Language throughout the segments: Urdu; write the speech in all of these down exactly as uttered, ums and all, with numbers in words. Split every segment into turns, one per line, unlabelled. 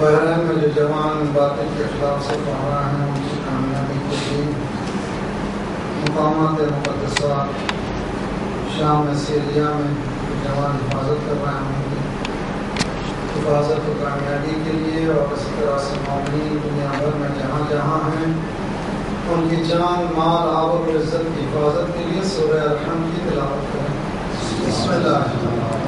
بحرین میں جو جوان باطل کے خلاف سے پڑھ رہے ہیں ان کی کامیابی کے لیے مقامات مقدسہ شام میں سیریا میں جوان حفاظت کر رہے ہوں گے، حفاظت و کامیابی کے لیے، اور اسی طرح سے مومنین دنیا بھر میں جہاں جہاں ہیں ان کی جان مال آبر و عزت کی حفاظت کے لیے سورہ الحمد کی تلاوت کریں۔ بسم اللہ الرحمن الرحیم۔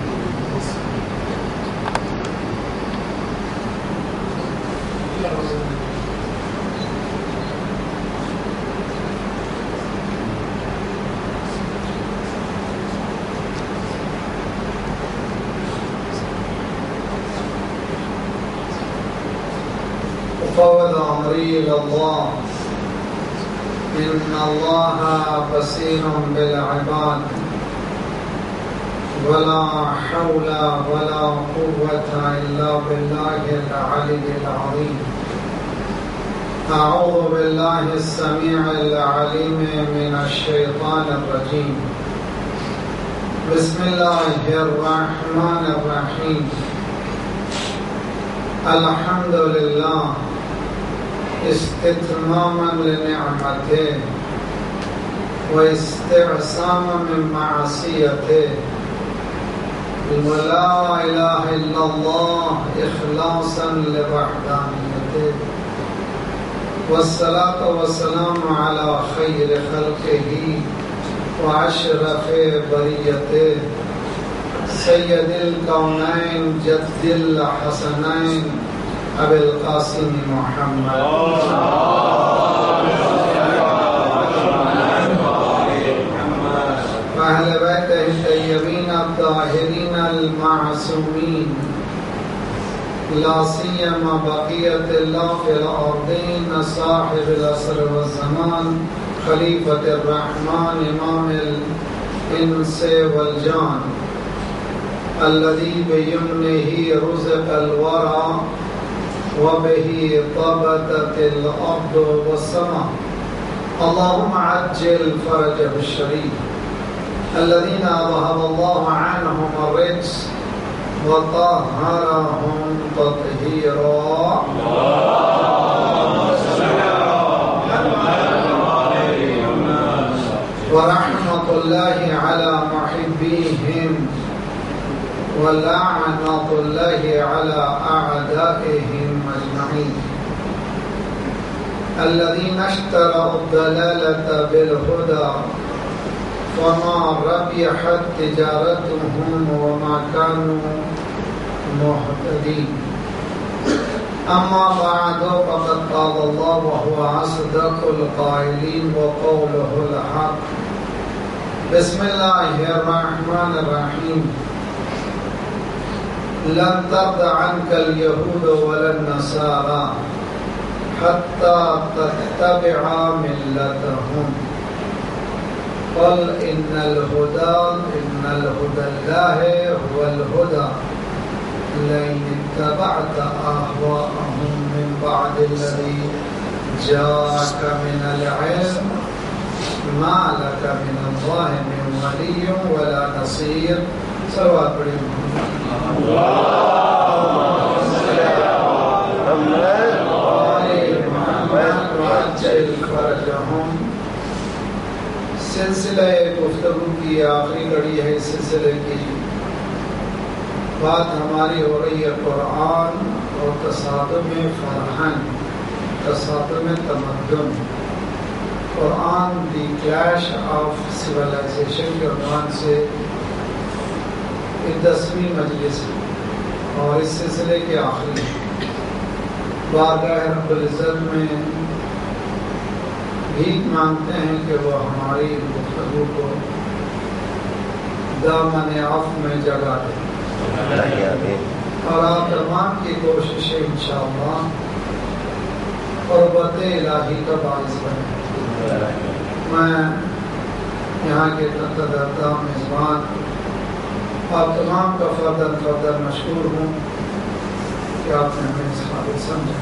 فوض امری اللہ ان اللہ بصیر بالعباد ولا حول ولا قوة الا باللہ العلی العظیم۔ اعوذ باللہ السمیع العلیم من الشیطان الرجیم۔ بسم اللہ الرحمن الرحیم۔ الحمد للہ استتماما لنعمته واستعصاما من معصيته ولا إله إلا الله إخلاصا لوحدانيته والصلاة والسلام على خير خلقه وأشرف بريته سيد الكونين جد الحسنين ابی القاسم محمد اہل بیتہ الطیبین الطاہرین المعصومین لا سیما بقیت اللہ فی الارضین صاحب العصر والزمان خلیفۃ الرحمن امام الانس والجان الذي بيمنه رزق الورى وبه طبتت الأرض والسماء اللهم عجل فرجه الشريف الذين أذهب الله عنهم الرجس وطهرهم تطهيرا ورحمة الله على محبيهم ولعنة الله على أعدائهم أجمعين الذين اشتروا الضلالة بالهدى فما ربحت تجارتهم وما كانوا مهتدين أما بعد فقد قال الله وهو أصدق القائلين وقوله الحق بسم الله الرحمن الرحيم لن ترضى عنك اليهود ولا النصارى حتى تتبع ملتهم قل إن الهدى إن الهدى الله هو الهدى لئن اتبعت أهواءهم من بعد الذي جاءك من العلم ما لك من الله من ولي ولا نصير صلوات پڑھی سلسلہ گفتگو کی آخری کڑی ہے۔ اس سلسلے کی بات ہماری ہو رہی ہے قرآن اور تصادم فرہنگ، تصادم تمدن، Quran the clash of civilization کے عنوان سے دسویں مجلس ہے اور اس سلسلے کے آخری بارگاہ رب العزت میں بھیک مانگتے ہیں کہ وہ ہماری گفتگو کو دامن عفو میں جگہ دے اور آپ تمام کی کوششیں انشاءاللہ قربت الہی کا باعث بنے۔ میں یہاں کے تحت میزبان آپ تمام کا فردن فردن مشکور ہوں کہ آپ نے ہمیں اس قابل سمجھا۔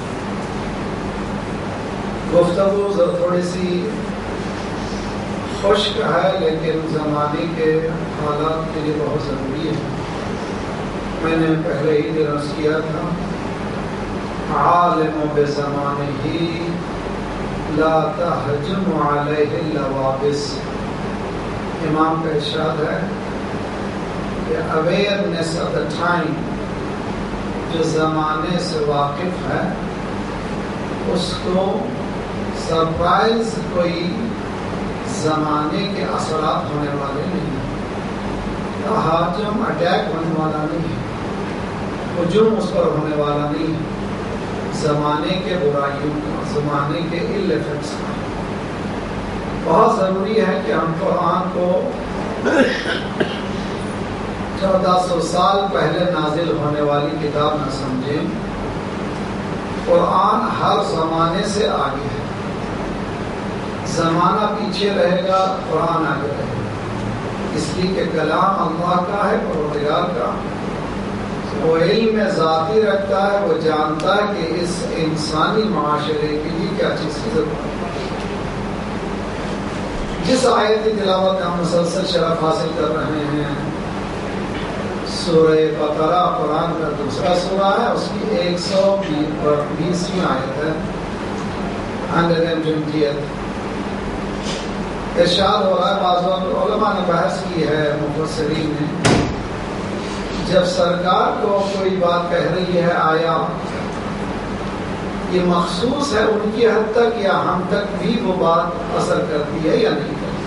گفتگو تھوڑی سی خشک ہے لیکن زمانے کے حالات کے لیے بہت ضروری ہے۔ میں نے پہلے ہی درس کیا تھا عالم بزمانہ لا تہجم علیہ اللوابس. امام کا ارشاد ہے کہ اویئرنیس آف دا ٹائم، جو زمانے سے واقف ہے اس کو سرپرائز کوئی زمانے کے اثرات ہونے والے نہیں، تہاجم اٹیک ہونے والا نہیں ہے، ہجوم اس پر ہونے والا نہیں ہے، زمانے کے برائیوں کا، زمانے کے ill effects کا. بہت ضروری ہے کہ ہم قرآن کو چودہ سو سال پہلے نازل ہونے والی کتاب نہ سمجھیں. قرآن ہر زمانے سے آگے ہے. زمانہ پیچھے رہے گا، قرآن آگے رہے گا، اس لیے کہ کلام اللہ کا ہے، پروردگار کا. وہ علم ذاتی رکھتا ہے، وہ جانتا ہے کہ اس انسانی معاشرے کے لیے کیا چیز کی ضرورت ہے. جس آیت کی تلاوت کا ہم مسلسل شرف حاصل کر رہے ہیں، سورہ بقرہ قرآن کا دوسرا سورہ ہے، اس کی ایک سو بیسویں آیت ہے، ہنڈریڈ اینڈ ٹوینٹیتھ. ارشاد ہو رہا ہے، بعض علماء نے بحث کی ہے، مفسرین نے، جب سرکار کو کوئی بات کہہ رہی ہے آیا یہ مخصوص ہے ان کی حد تک یا ہم تک بھی وہ بات اثر کرتی ہے یا نہیں کرتی.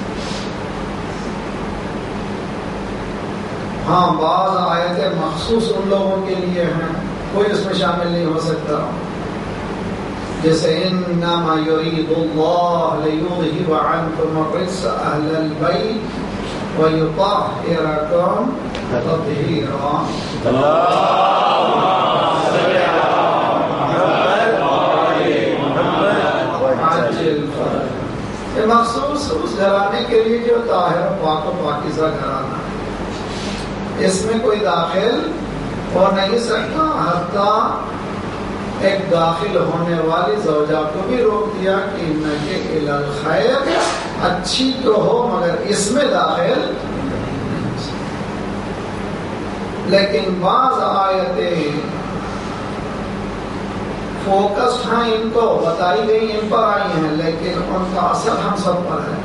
ہاں بعض آیتیں مخصوص ان لوگوں کے لیے ہیں، کوئی اس میں شامل نہیں ہو سکتا. جیسے انما یرید اللہ لیذہب عنکم الرجس اہل البیت ویطہرکم تطہیرا. یہ مخصوص اس گھرانے کے لیے جو طاہر پاک و پاکیزہ گھرانہ ہے، اس میں کوئی داخل ہو نہیں سکتا. حتیٰ ایک داخل ہونے والی زوجہ کو بھی روک دیا کہ انکے الی الخیر، اچھی تو ہو مگر اس میں داخل. لیکن بعض آیتیں فوکس ہیں، ان کو بتائی گئی، ان پر آئی ہیں، لیکن ان کا اثر ہم سب پر ہے،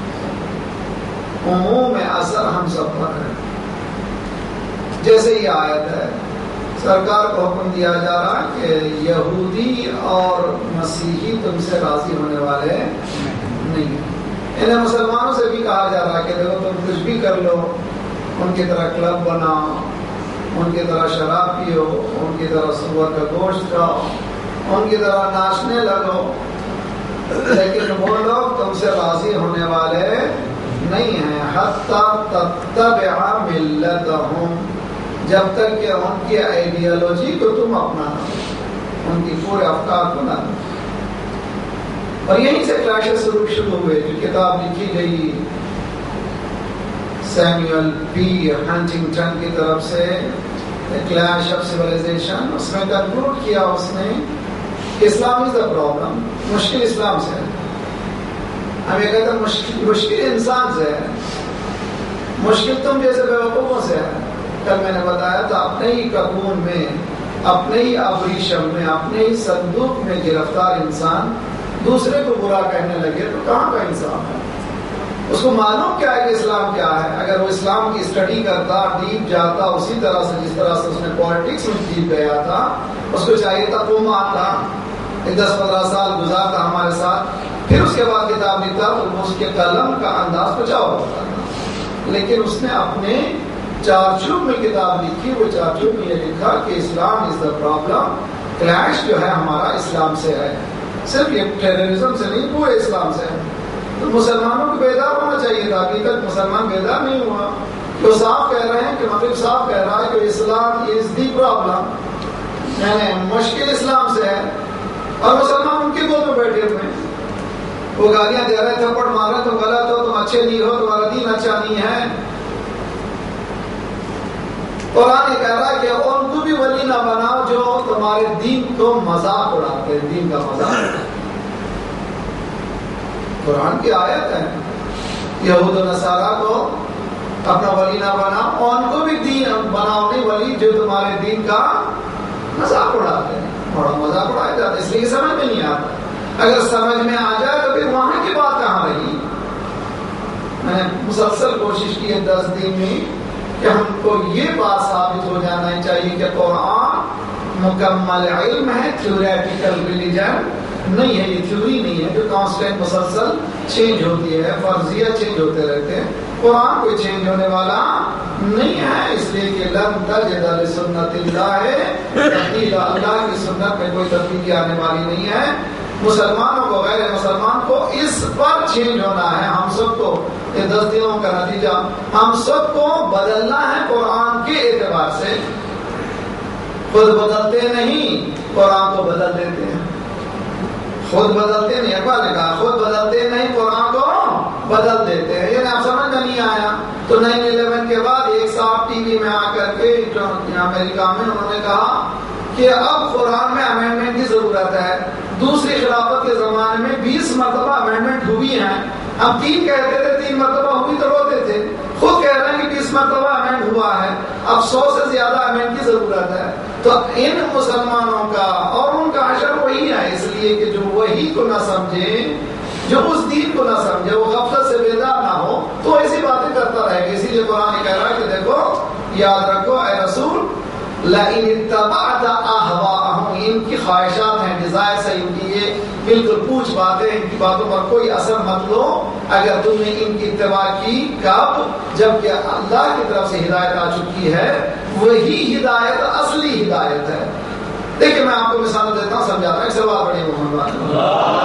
عموم اثر ہم سب پر ہے. جیسے یہ آیت ہے، سرکار کو حکم دیا جا رہا ہے کہ یہودی اور مسیحی تم سے راضی ہونے والے نہیں. انہیں مسلمانوں سے بھی کہا جا رہا ہے کہ دیکھو تم کچھ بھی کر لو، ان کی طرح کلب بناؤ، ان کی طرح شراب پیو، ان کی طرح سور کا گوشت کھاؤ، ان کی طرح ناچنے لگو، لیکن وہ لوگ تم سے راضی ہونے والے نہیں ہیں. حتیٰ تتبع ملتہم، جب تک کہ ان کی آئیڈیالوجی کو تم اپنا، ان کی پورے افکار کو نہ. اور یہیں سے کلاشز شروع ہوئے. جو کتاب لکھی گئی سیموئل پی ہنٹنگٹن کی طرف سے، کلیش آف سیولائزیشن، اس میں کنکلوڈ کیا اس نے اسلام از دا پرابلم. مشکل اسلام سے ہے. ہم یہ کہتے ہیں مشکل مشکل انسان سے ہے، مشکل تم جیسے بیوقوفوں سے ہے. کل میں نے بتایا تھا، اپنے ہی ککون میں، اپنے ہی ابریشم میں، اپنے ہی صندوق میں گرفتار انسان دوسرے کو برا کہنے لگے تو کہاں کا انسان ہے؟ اس کو معلوم کیا ہے کہ اسلام کیا ہے؟ اگر وہ اسلام کی اسٹڈی کرتا، ڈیپ جاتا، اسی طرح سے جس طرح سے اس نے پالیٹکس میں ڈیپ گیا تھا، اس کو چاہیے تھا وہ مانتا، دس پندرہ سال گزارتا ہمارے ساتھ، پھر اس کے بعد کتاب لکھتا تو اس کے قلم کا انداز کچھ اور ہوتا تھا. لیکن اس نے اپنے چارچوب میں کتاب لکھی. وہ چارچوب میں یہ لکھا کہ اسلام از دا پرابلم. کلیش جو ہے ہمارا اسلام سے ہے، صرف یہ ٹیررزم سے نہیں، پورے اسلام سے ہے. تو مسلمانوں کو بیدار ہونا چاہیے تھا. ابھی تک مسلمان بیدار نہیں ہوا. تو صاف کہہ رہے ہیں کہ مغرب صاحب کہہ رہا ہے کہ اسلام از دی پرابلم، یعنی مشکل اسلام سے ہے، اور مسلمان ان کے گود میں بیٹھے ہوئے ہیں. وہ گالیاں دے رہے، تھپڑ مار رہے، تم غلط ہو، تم اچھے نہیں ہو، تمہارا دین اچھا نہیں ہے. قرآن یہ کہہ رہا ہے کہ ان کو بھی ولی نہ بناؤ جو تمہارے دین کو مذاق اڑاتے ہیں، دین کا مذاق اڑاتے ہیں. قرآن کی آیت ہے، یہود و نصارہ کو اپنا ولی نہ بناؤ، اور ان کو بھی دین بناؤ نہیں ولی جو تمہارے دین کا مذاق اڑاتے ہیں. بڑا مذاق اڑا لیے کہ سمجھ میں نہیں آتا. اگر سمجھ میں آ جائے تو پھر وہاں کی بات کہاں رہی. میں نے مسلسل کوشش کی ہے دس دن میں کہ ہم کو یہ بات ثابت ہو جانا چاہیے کہ قرآن مکمل علم ہے، تھیوریٹیکل ریلیجن نہیں ہے. یہ تھیوری نہیں ہے جو کانسٹنٹ مسلسل چینج ہوتی ہے، فرضیہ چینج ہوتے رہتے ہیں. قرآن کوئی چینج ہونے والا نہیں ہے، اس لیے کہ لم تجد لسنت اللہ ہے، اللہ کی سنت میں کوئی تبدیلی آنے والی نہیں ہے. مسلمانوں کو غیر مسلمان کو اس پر چینج ہونا ہے. ہم سب کو یہ دس دنوں کا نتیجہ ہم سب کو بدلنا ہے قرآن کے اعتبار سے. خود بدلتے نہیں، قرآن کو بدل دیتے ہیں. خود بدلتے نہیں، اقبال نے کہا خود بدلتے نہیں، قرآن کو بدل دیتے ہیں. یعنی آپ سمجھ میں نہیں آیا تو نائن الیون کے بعد ایک صاحب ٹی وی میں آ کر کے امریکہ میں انہوں نے کہا کہ اب قرآن میں امینڈمنٹ کی ضرورت ہے. دوسری خلافت کے زمانے میں بیس مرتبہ امینڈمنٹ ہوئی ہیں. ہم تین کہتے تھے، تین مرتبہ ہوئی تو روتے تھے. خود کہہ رہے ہیں کہ بیس مرتبہ امینڈ ہوا ہے، اب سو سے زیادہ امینڈ کی ضرورت ہے. تو ان مسلمانوں کا اور ان کا حشر وہی ہے، اس لیے کہ جو وہی کو نہ سمجھے، جو اس دین کو نہ سمجھے، وہ غفلت سے بیدار نہ ہو تو ایسی باتیں کرتا رہے گا. اسی لیے قرآن کہہ رہا ہے کہ دیکھو یاد رکھو اے رسول، لَإِنِ اتَّبَعْتَ أَهْوَاءَهُمْ، ان کی خواہشات ہیں، ڈیزائرز ہیں ان کی، یہ بالکل پوچھ باتیں، ان کی باتوں پر کوئی اثر مت لو. اگر تم نے ان کی اتباع کی، کب؟ جبکہ اللہ کی طرف سے ہدایت آ چکی ہے. وہی ہدایت اصلی ہدایت ہے. دیکھیں میں آپ کو مثال دیتا ہوں، سمجھاتا ہوں. ایک سوال بڑی محمد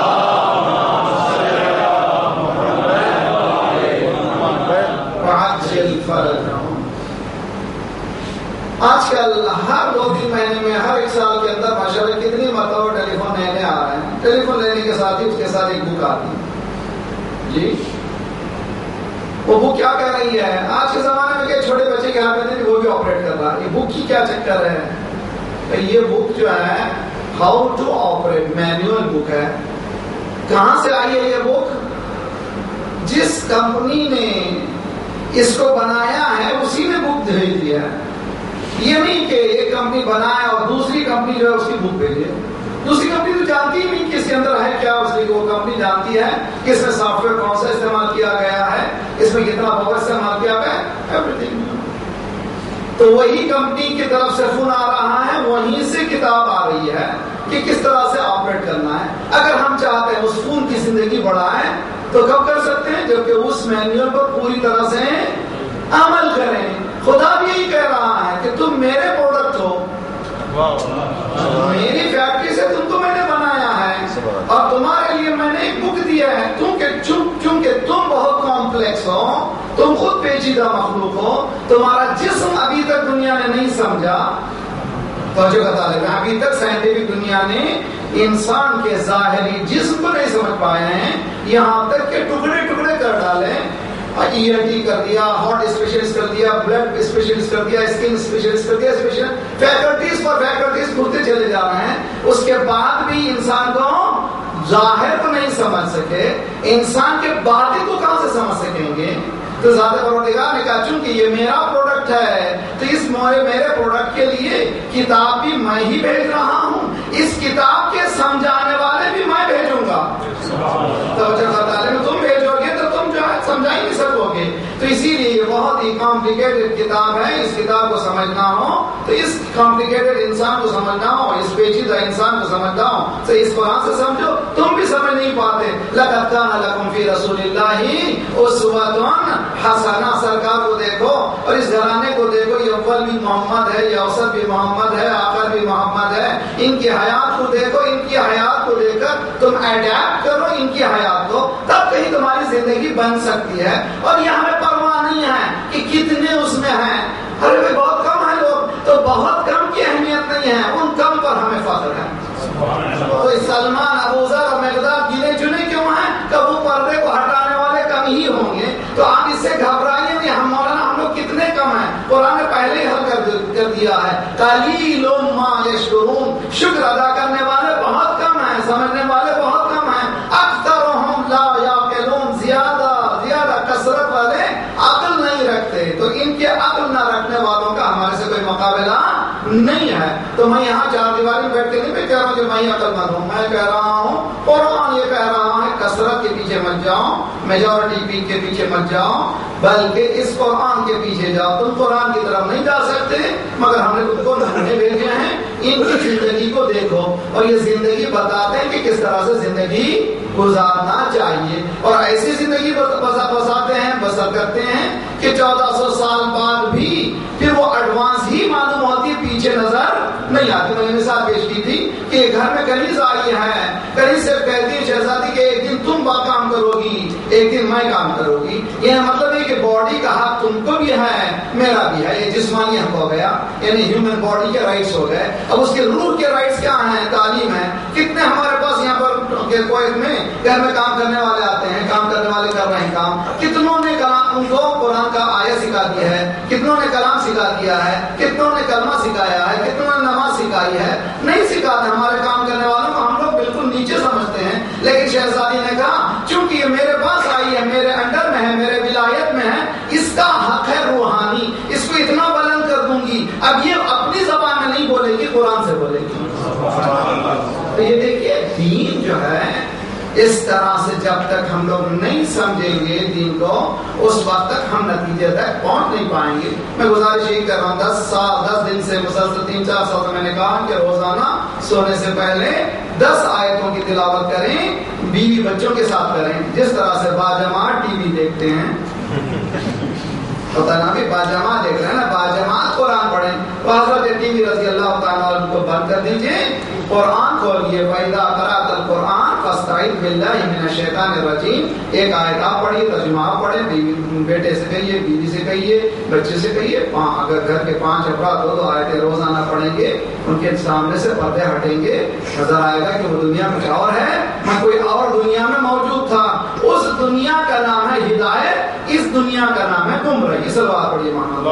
آج کل ہر دو تین مہینے میں، ہر ایک سال کے اندر ماشاءاللہ کتنی مرتبہ ٹیلی فون نئے نئے آ رہے ہیں. ٹیلی فون لینے کے ساتھ ہی اس کے ساتھ ایک بک آتی ہے. جی وہ بک کیا کہہ رہی ہے؟ آج کے زمانے میں کہ چھوٹے بچے کے ہاتھ میں وہ بھی آپریٹ کر رہا ہے. یہ بک کی کیا چکر ہے؟ یہ بک جو ہے how to operate manual book ہے. کہاں سے آئی ہے یہ بک؟ جس کمپنی نے اس کو بنایا ہے اسی نے بک بھیج دیا ہے. یہ نہیں کہ ایک کمپنی بنائے اور دوسری کمپنی جو ہے اس کی بک بھیجے. دوسری کمپنی تو جانتی ہی نہیں کہ اس کے اندر ہے کیا. اس لیے وہ کمپنی جانتی ہے کہ اس میں سافٹ ویئر کون سا استعمال کیا گیا ہے، اس میں کتنا پاور استعمال کیا گیا ہے، ایوریتھنگ. تو وہی کمپنی کی طرف سے فون آ رہا ہے، وہیں سے کتاب آ رہی ہے کہ کس طرح سے آپریٹ کرنا ہے. اگر ہم چاہتے ہیں اس فون کی زندگی بڑھائیں تو کب کر سکتے ہیں؟ جبکہ اس مینیول پر پوری طرح سے عمل کریں. خدا بھی یہی کہہ رہا ہے کہ تم میرے پروڈکٹ ہو، میری فیکٹری سے تم کو میں نے بنایا ہے اور تمہارے لیے میں نے ایک بک دیا ہے. کیونکہ چونکہ تم بہت کمپلیکس ہو، تم خود پیچیدہ مخلوق ہو، تمہارا جسم ابھی تک دنیا نے نہیں سمجھا. توجہ کا طالب ہے، ابھی تک سائنٹیفک دنیا نے انسان کے ظاہری جسم کو نہیں سمجھ پائے ہیں، یہاں تک کہ ٹکڑے ٹکڑے کر ڈالے. ای این ٹی کر دیا، ہارٹ اسپیشلسٹ کر دیا، بلڈ اسپیشلسٹ کر دیا، اسکن اسپیشلسٹ کر دیا. اسپیشل فیکلٹیز پر فیکلٹیز کھلتے چلے جا رہے ہیں. اس کے بعد بھی انسان کو ظاہر کو نہیں سمجھ سکے، انسان کے باطن کو کہاں سے سمجھ سکیں گے؟ تو ذات پروردگار نے کہا چونکہ یہ میرا پروڈکٹ ہے تو اس میرے پروڈکٹ کے لیے کتاب بھی میں ہی بھیج رہا ہوں، اس کتاب کے سمجھانے والے بھی میں بھیجوں گا. توجہ کا طالب، تم بھیجو گے تو تم جو ہے سمجھا ہی نہیں سکو گے. تو اسی لیے یہ بہت ہی کمپلیکیٹڈ کتاب ہے. اس کتاب کو سمجھنا ہو تو اس کمپلیکیٹڈ انسان کو سمجھنا ہو، اس پیچیدہ انسان کو سمجھنا ہو تو اس قرآن سے سمجھو. تم بھی سمجھ نہیں پاتے. لقد کان لکم فی رسول اللہ اسوۃ حسنہ، سرکار کو دیکھو اور اس گھرانے کو دیکھو. یہ اول بھی محمد ہے، یہ اوسط بھی محمد ہے، آخر بھی محمد ہے. ان کی حیات کو دیکھو، ان کی حیات کو دیکھ کر تم اڈیپٹ کرو ان کی حیات کو، تب کہیں تمہاری زندگی بن سکتی ہے. اور یہ ہمیں پرواہ نہیں ہے کہ کتنے اس میں ہیں. ارے بھائی بہت کم ہے لوگ، تو بہت کم کی اہمیت نہیں ہے، ان کم پر ہمیں فخر ہے. تو سلمان، ابوذر اور مقداد گنے چنے کیوں ہیں؟ کب وہ پردے کو ہٹانے والے کم ہی ہوں گے. تو آپ اس سے گھبرائیے نہیں. ہم مولانا ہم لوگ کتنے کم ہیں؟ قرآن نے پہلے ہی حل کر دیا ہے. قلیل ما یشکرون، شکر ادا کرنے والے بہت کم ہیں، سمجھنے والے بہت کم ہیں. اکثرهم لا یعقلون، زیادہ زیادہ کثرت والے عقل نہیں رکھتے. تو ان کے عقل نہ رکھنے والوں کا ہمارے سے کوئی مقابلہ نہیں ہے. تو میں یہاں چار دیواری میں بیٹھ کے نہیں میں کہہ رہا ہوں کہ میں عقل مند ہوں، میں کہہ رہا ہوں قرآن یہ کہہ رہا ہے کثرت کے پیچھے مت جاؤ، میجورٹی کے پیچھے مت جاؤ، بلکہ اس قرآن کے پیچھے جاؤ۔ تم قرآن کی طرف نہیں جا سکتے مگر ہم نے تم کو نمونے بھیجے ہیں، ان کی زندگی کو دیکھو، اور یہ زندگی بتاتے ہیں کہ کس طرح سے زندگی گزارنا چاہیے، اور ایسی زندگی بساتے ہیں بسر کرتے ہیں کہ چودہ سو سال بعد بھی پھر وہ ایڈوانس ہی معلوم ہوتی، پیچھے نظر نہیں آتی۔ میں نے مثال پیش کی تھی کہ گھر میں کنیز آئی ہے، کنیز سے کہتی ہے شہزادی کہ ایک دن تم با کام کرو گی، ایک دن میں کام کرو گی۔ یہ مطلب ہے کہ باڈی کا حق تم کو بھی ہے میرا بھی ہے، یہ جسمانی حق ہو گیا، یعنی ہیومن باڈی کے رائٹس ہو گئے۔ اب اس کے روح کے رائٹس کیا ہیں؟ تعلیم ہے۔ کتنے ہمارے پاس یہاں پر کویت میں گھر میں کام کرنے والے آتے ہیں، کام کرنے والے کر رہے ہیں کام، کتنوں نے کلام ان کو قرآن کا آیت سکھا دیا ہے، کتنوں نے کلام سکھا دیا ہے، کتنوں نے کلمہ سکھایا ہے، کتنوں نے نماز سکھائی ہے؟ نہیں سکھاتے۔ ہمارے کام کرنے والوں کو ہم لوگ بالکل نیچے سمجھتے ہیں، لیکن شہزادی نے کہا چونکہ یہ میرے پاس آئی ہے، میرے انڈر میں ہے، میرے ولایت میں ہے، اس کا حق ہے روحانی، اس کو اتنا بلند کر دوں گی۔ اب یہ اپنی زبان میں نہیں بولے گی، قرآن سے بولے گی۔ تو یہ دیکھیے دین جو ہے اس طرح سے جب تک ہم لوگ نہیں سمجھیں گے دین کو، اس وقت تک ہم نتیجے تک پہنچ نہیں پائیں گے۔ میں گزارش یہی کر رہا ہوں، دس سال دس دن سے مسلسل تین چار سال سے میں نے کہا کہ روزانہ سونے سے پہلے دس آیتوں کی تلاوت کریں، بیوی بچوں کے ساتھ کریں، جس طرح سے باجماعت ٹی وی دیکھتے ہیں، پتہ نا بھی باجماعت دیکھ رہے ہیں نا، باجماعت قرآن پڑھیں۔ تو حضرت ٹی وی رضی اللہ تعالیٰ عنہ کو بند کر دیجئے، قرآن کھولیے، فَإِذَا قَرَأْتَ الْقُرْآنَ فَاسْتَعِذْ بِاللَّهِ مِنَ الشَّيْطَانِ الرَّجِيمِ۔ ایک آیت آپ پڑھیے، ترجمہ آپ پڑھیں، بیوی بیٹے سے کہیے، بیوی سے کہیے، بچے سے کہیے، اگر گھر کے پانچ افراد ہو تو آیتیں روزانہ پڑھیں گے، ان کے سامنے سے پردے ہٹیں گے، نظر آئے گا کہ وہ دنیا میں اور ہے، میں کوئی اور دنیا میں موجود تھا۔ اس دنیا کا نام ہے ہدایت، اس دنیا کا نام ہے گمراہی۔ صلوات پڑھیے محمد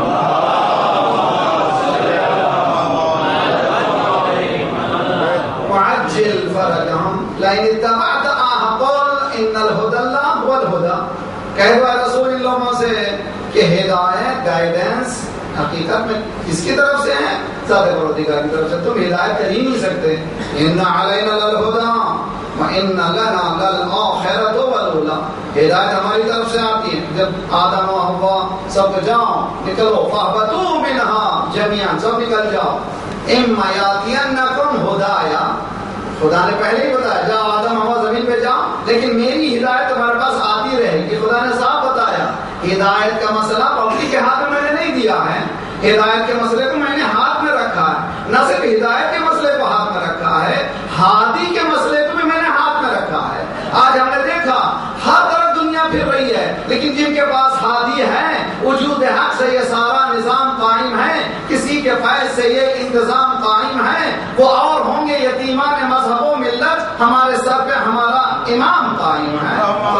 وعجل فرجهم لئن اتبعت اهواءهم ان الهدى الله هو الهدى۔ کہہ دو رسول اللہ سے کہ ہدایت گائیڈنس حقیقت میں کس کی طرف سے ہے؟ ذات پروردگار کی طرف سے۔ تم ہدایت کر ہی نہیں سکتے۔ ان علینا للهدى وان لنا للآخرة والأولى۔ ہدایت ہماری طرف سے آتی ہے۔ جب آدم و حوا سب جاؤ نکلو، فاہبطوا منها جميعا، سب نکل جاؤ، اما یاتینکم ہدایا، خدا نے پہلے ہی بتایا جاؤ آدم ہوا زمین پہ جاؤ، لیکن میری ہدایت تمہارے پاس آتی رہے گی۔ خدا نے صاف بتایا ہدایت کا مسئلہ پبلک کے ہاتھ میں میں نے نہیں دیا ہے، ہدایت کے مسئلے کو میں نے ہاتھ میں رکھا ہے۔ نہ صرف ہدایت کے مسئلے کو ہاتھ میں رکھا ہے، ہادی کے مسئلے کو بھی میں نے ہاتھ میں رکھا ہے۔ آج ہم نے دیکھا ہر طرف دنیا پھر رہی ہے، لیکن جن کے پاس ہادی ہے، وجود حق سے یہ سارا نظام قائم ہے، کسی کے فیض سے یہ انتظام قائم ہے، وہ اور ہوں گے یتیمان مذہب و ملت، ہمارے سر پہ ہمارا امام قائم ہے۔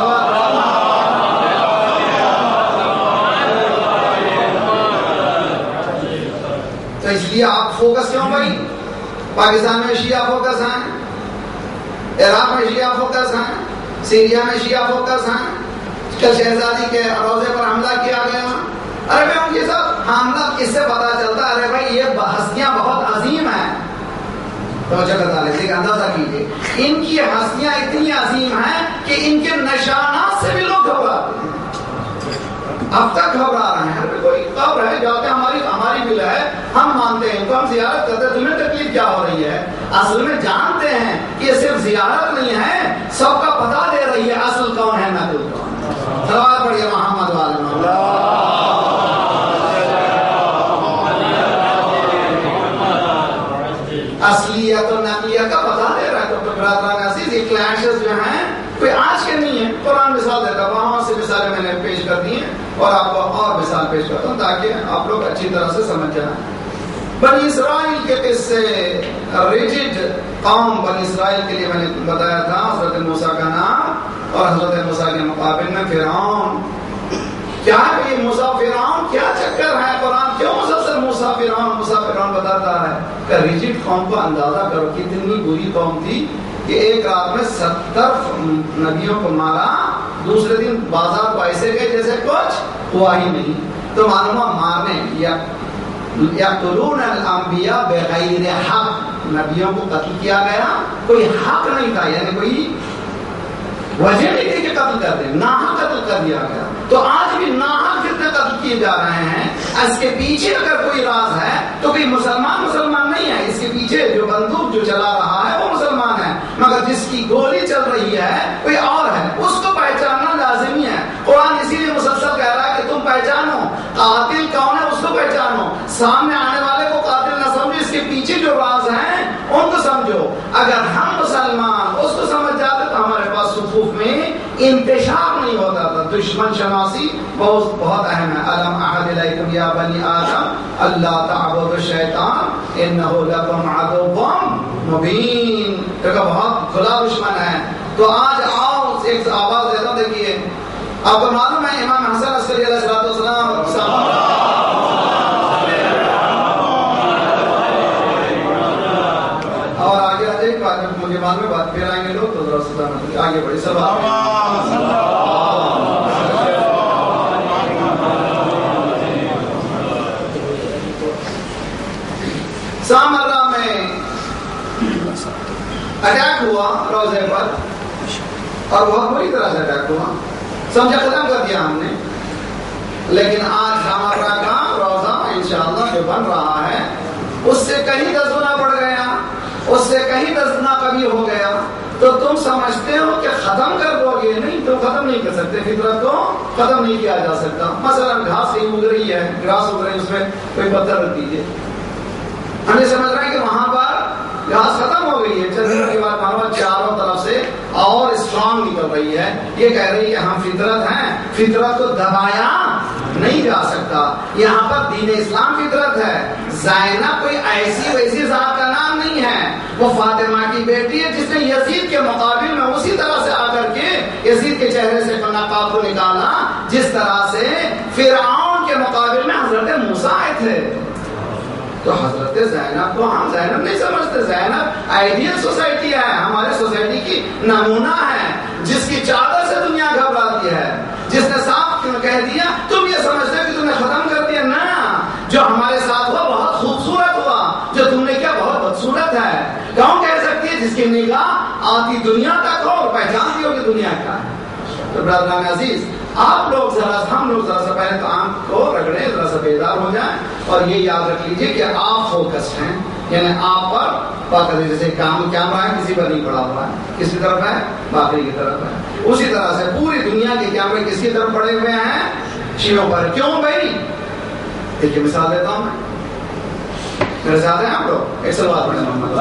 تو اس لیے آپ فوکس کیوں بھائی؟ پاکستان میں شیعہ فوکس ہیں، عراق میں شیعہ فوکس ہیں، سیریا میں شیعہ فوکس ہیں، کل شہزادی کے روزے پر حملہ کیا گیا۔ ارے بھائی ان کے ساتھ حملہ اس سے پتا چلتا ہے ارے بھائی یہ ہستیاں بہت عظیم ہیں۔ توجہ کا تعلق سے اندازہ کیجیے، ان کی ہستیاں اتنی عظیم ہیں کہ ان کے نشانات سے بھی لوگ گھبراتے ہیں، اب تک گھبرا رہے ہیں۔ کوئی قبر ہے جاتے ہماری ہماری بل ہے، ہم مانتے ہیں تو ہم زیارت کرتے ہیں، تمہیں تکلیف کیا ہو رہی ہے؟ اصل میں جانتے ہیں کہ یہ صرف زیارت نہیں ہے، سب کا پتہ دے رہی ہے اصل کون ہے نقل کون۔ سوال پڑھیے محمد والے اصلیت و نقلیت کا پتہ دے رہا ہے۔ تو برادران عزیز یہ کلیشز جو ہیں کوئی آج کے نہیں ہے، قرآن مثال دیتا ہے، وہاں سے مثالیں میں نے پیش کر دی ہیں اور آپ کو اور مثال پیش کرتا ہوں تاکہ آپ لوگ اچھی طرح سے سمجھ جائیں۔ بنی اسرائیل کے قصے، ریجڈ قوم بنی اسرائیل کے لیے میں نے بتایا تھا حضرت موسیٰ کا نام، اور حضرت موسیٰ کے مقابل میں فرعون۔ کیا ہے یہ موسیٰ فرعون کیا چکر ہے؟ قرآن کیوں مسلسل موسیٰ فرعون موسیٰ فرعون بتاتا ہے؟ کہ ریجڈ قوم کو اندازہ کرو کتنی بری قوم تھی کہ ایک رات میں ستر نبیوں کو مارا، دوسرے دن بازار کو ایسے گئے جیسے کچھ ہوا ہی نہیں۔ تو معلوم مارنے یا یقتلون الانبیاء بغیر حق، نبیوں کو قتل کیا گیا، کوئی حق نہیں تھا، یعنی کوئی وجہ نہیں تھی کہ قتل کر دیں، ناحق قتل کر دیا گیا۔ تو آج بھی ناحق جتنے قتل کیے جا رہے ہیں، اس کے پیچھے اگر کوئی راز ہے تو کوئی مسلمان مسلمان نہیں ہے، اس کے پیچھے جو بندوق جو چلا رہا ہے وہ مسلمان ہے، مگر جس کی گولی چل رہی ہے کوئی اور ہے، اس کو پہچاننا لازمی ہے۔ قرآن اسی لیے مسلسل کہہ رہا ہے کہ تم پہچانو قاتل کون ہے، اس کو پہچانو، سامنے آنے والے کو قاتل نہ سمجھو، اس کے پیچھے جو راز ہیں ان کو سمجھو۔ اگر ہم مسلمان اس کو سمجھ جاتے تو ہمارے پاس صفوف میں انتشار نہیں ہوتا تھا۔ دشمن شناسی بہت بہت اہم ہے۔ الم اعہد الیکم یا بنی آدم اللہ تعبدوا الشیطان انہ لکم عدو مبین، کیونکہ بہت کھلا دشمن ہے۔ تو آج آؤ ایک آواز دیتا ہوں، دیکھیے آپ کو معلوم ہے امام حسن عسکری علیہ السلام اور آگے آ جائے بعد میں مجھے معلوم ہے بات پھر آئیں گے لوگ تو ذرا سلامت آگے بڑھی سب سامرہ میں اٹیک ہوا روزے پر اور بہت بری طرح سے اٹیک ہوا، سمجھا ختم کر دیا ہم نے، لیکن آج ہمارا کا روزہ انشاءاللہ جو بن رہا ہے اس سے کہیں دس گنا بڑھ گیا، اس سے کہیں دس گنا کمی ہو گیا، تو تم سمجھتے ہو کہ ختم کر دو گے؟ نہیں، تم ختم نہیں کر سکتے، فطرت کو ختم نہیں کیا جا سکتا۔ مثلا گھاس کہیں اگ رہی ہے، گھاس اگ رہی ہے، اس میں کوئی پتھر رکھ دیجیے، ہم یہ سمجھ رہے ہیں کہ وہاں پر گھاس ختم ہو گئی ہے، چند دنوں کے بعد معلوم چاروں طرف سے اور اسٹرانگ نکل رہی ہے، یہ کہہ رہی ہے ہم فطرت ہیں، فطرت کو دبایا نہیں جا سکتا۔ یہاں پر دین اسلام فطرت ہے، زینب کوئی ایسی ویسی ذات کا نام نہیں ہے، وہ فاطمہ کی بیٹی ہے جس نے یزید کے مقابل میں اسی طرح سے آ کر کے یزید کے چہرے سے نقاب کو نکالا جس طرح سے فرعون کے مقابل میں حضرت موسیٰ آئے تھے۔ تو حضرت زینب کو ہم زینب نہیں سمجھتے، زینب آئیڈیل سوسائٹی ہے، ہمارے سوسائٹی کی نمونہ ہے، جس کی چادر سے دنیا گھبراتی ہے، جس نے صاف کہہ دیا تم یہ سمجھتے کہ تم نے ختم کر دیا، نہ، جو ہمارے ساتھ ہوا بہت خوبصورت ہوا، جو تم نے کیا بہت بدصورت ہے۔ کون کہہ سکتی ہے؟ جس کی نگاہ آتی دنیا تک ہو اور پہچانتی ہو کہ دنیا کیا ہے۔ تو برادران عزیز، آپ لوگ ذرا ہم لوگ ذرا سا پہلے تو آنکھ کو رگڑیں، ذرا سا بیدار ہو جائیں اور یہ یاد رکھ لیجیے کہ آپ فوکس ہیں، یعنی آپ پر باقی جیسے کام کیمرہ ہے کسی پر نہیں پڑا ہوا ہے، کس کی طرف ہے؟ باقی کی طرف ہے۔ اسی طرح سے پوری دنیا کے کیمرے کس کی طرف پڑے ہوئے ہیں؟ شیعوں پر۔ کیوں بھائی؟ دیکھیے مثال دیتا ہوں میں، میرے ساتھ ہیں آپ لوگ، ایک سلوات پڑھیں محمد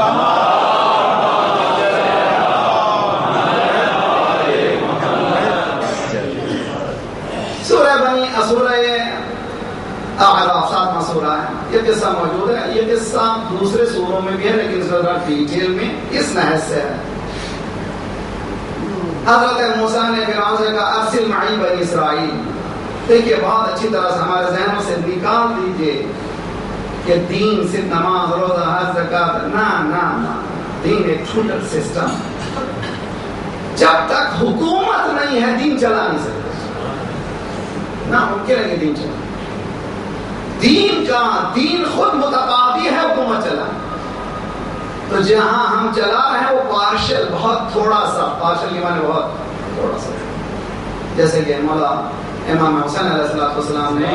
سورہ بنی سورہ اعراف ساتواں سورہ ہے، یہ قصہ موجود ہے، یہ قصہ دوسرے سوروں میں بھی ہے لیکن ذرا ڈیٹیل میں اس نحس سے ہے۔ حضرت موسیٰ نے فرعون سے کہا ارسل معی بنی اسرائیل، دیکھیے بہت اچھی طرح سے ہمارے ذہنوں سے نکال دیجئے کہ دین صرف نماز روزہ حج زکات، نہ نہ نہ، دین ایک چھوٹا سسٹم، جب تک حکومت نہیں ہے دین چلا نہیں سکتے، نہ ممکن ہے کہ دین چلا، دین کا دین خود متقاضی ہے حکومت چلا، تو جہاں ہم چلا رہے ہیں وہ پارشل، بہت تھوڑا سا، پارشل کے معنی بہت تھوڑا سا، جیسے کہ مولا امام حسین علیہ السلام نے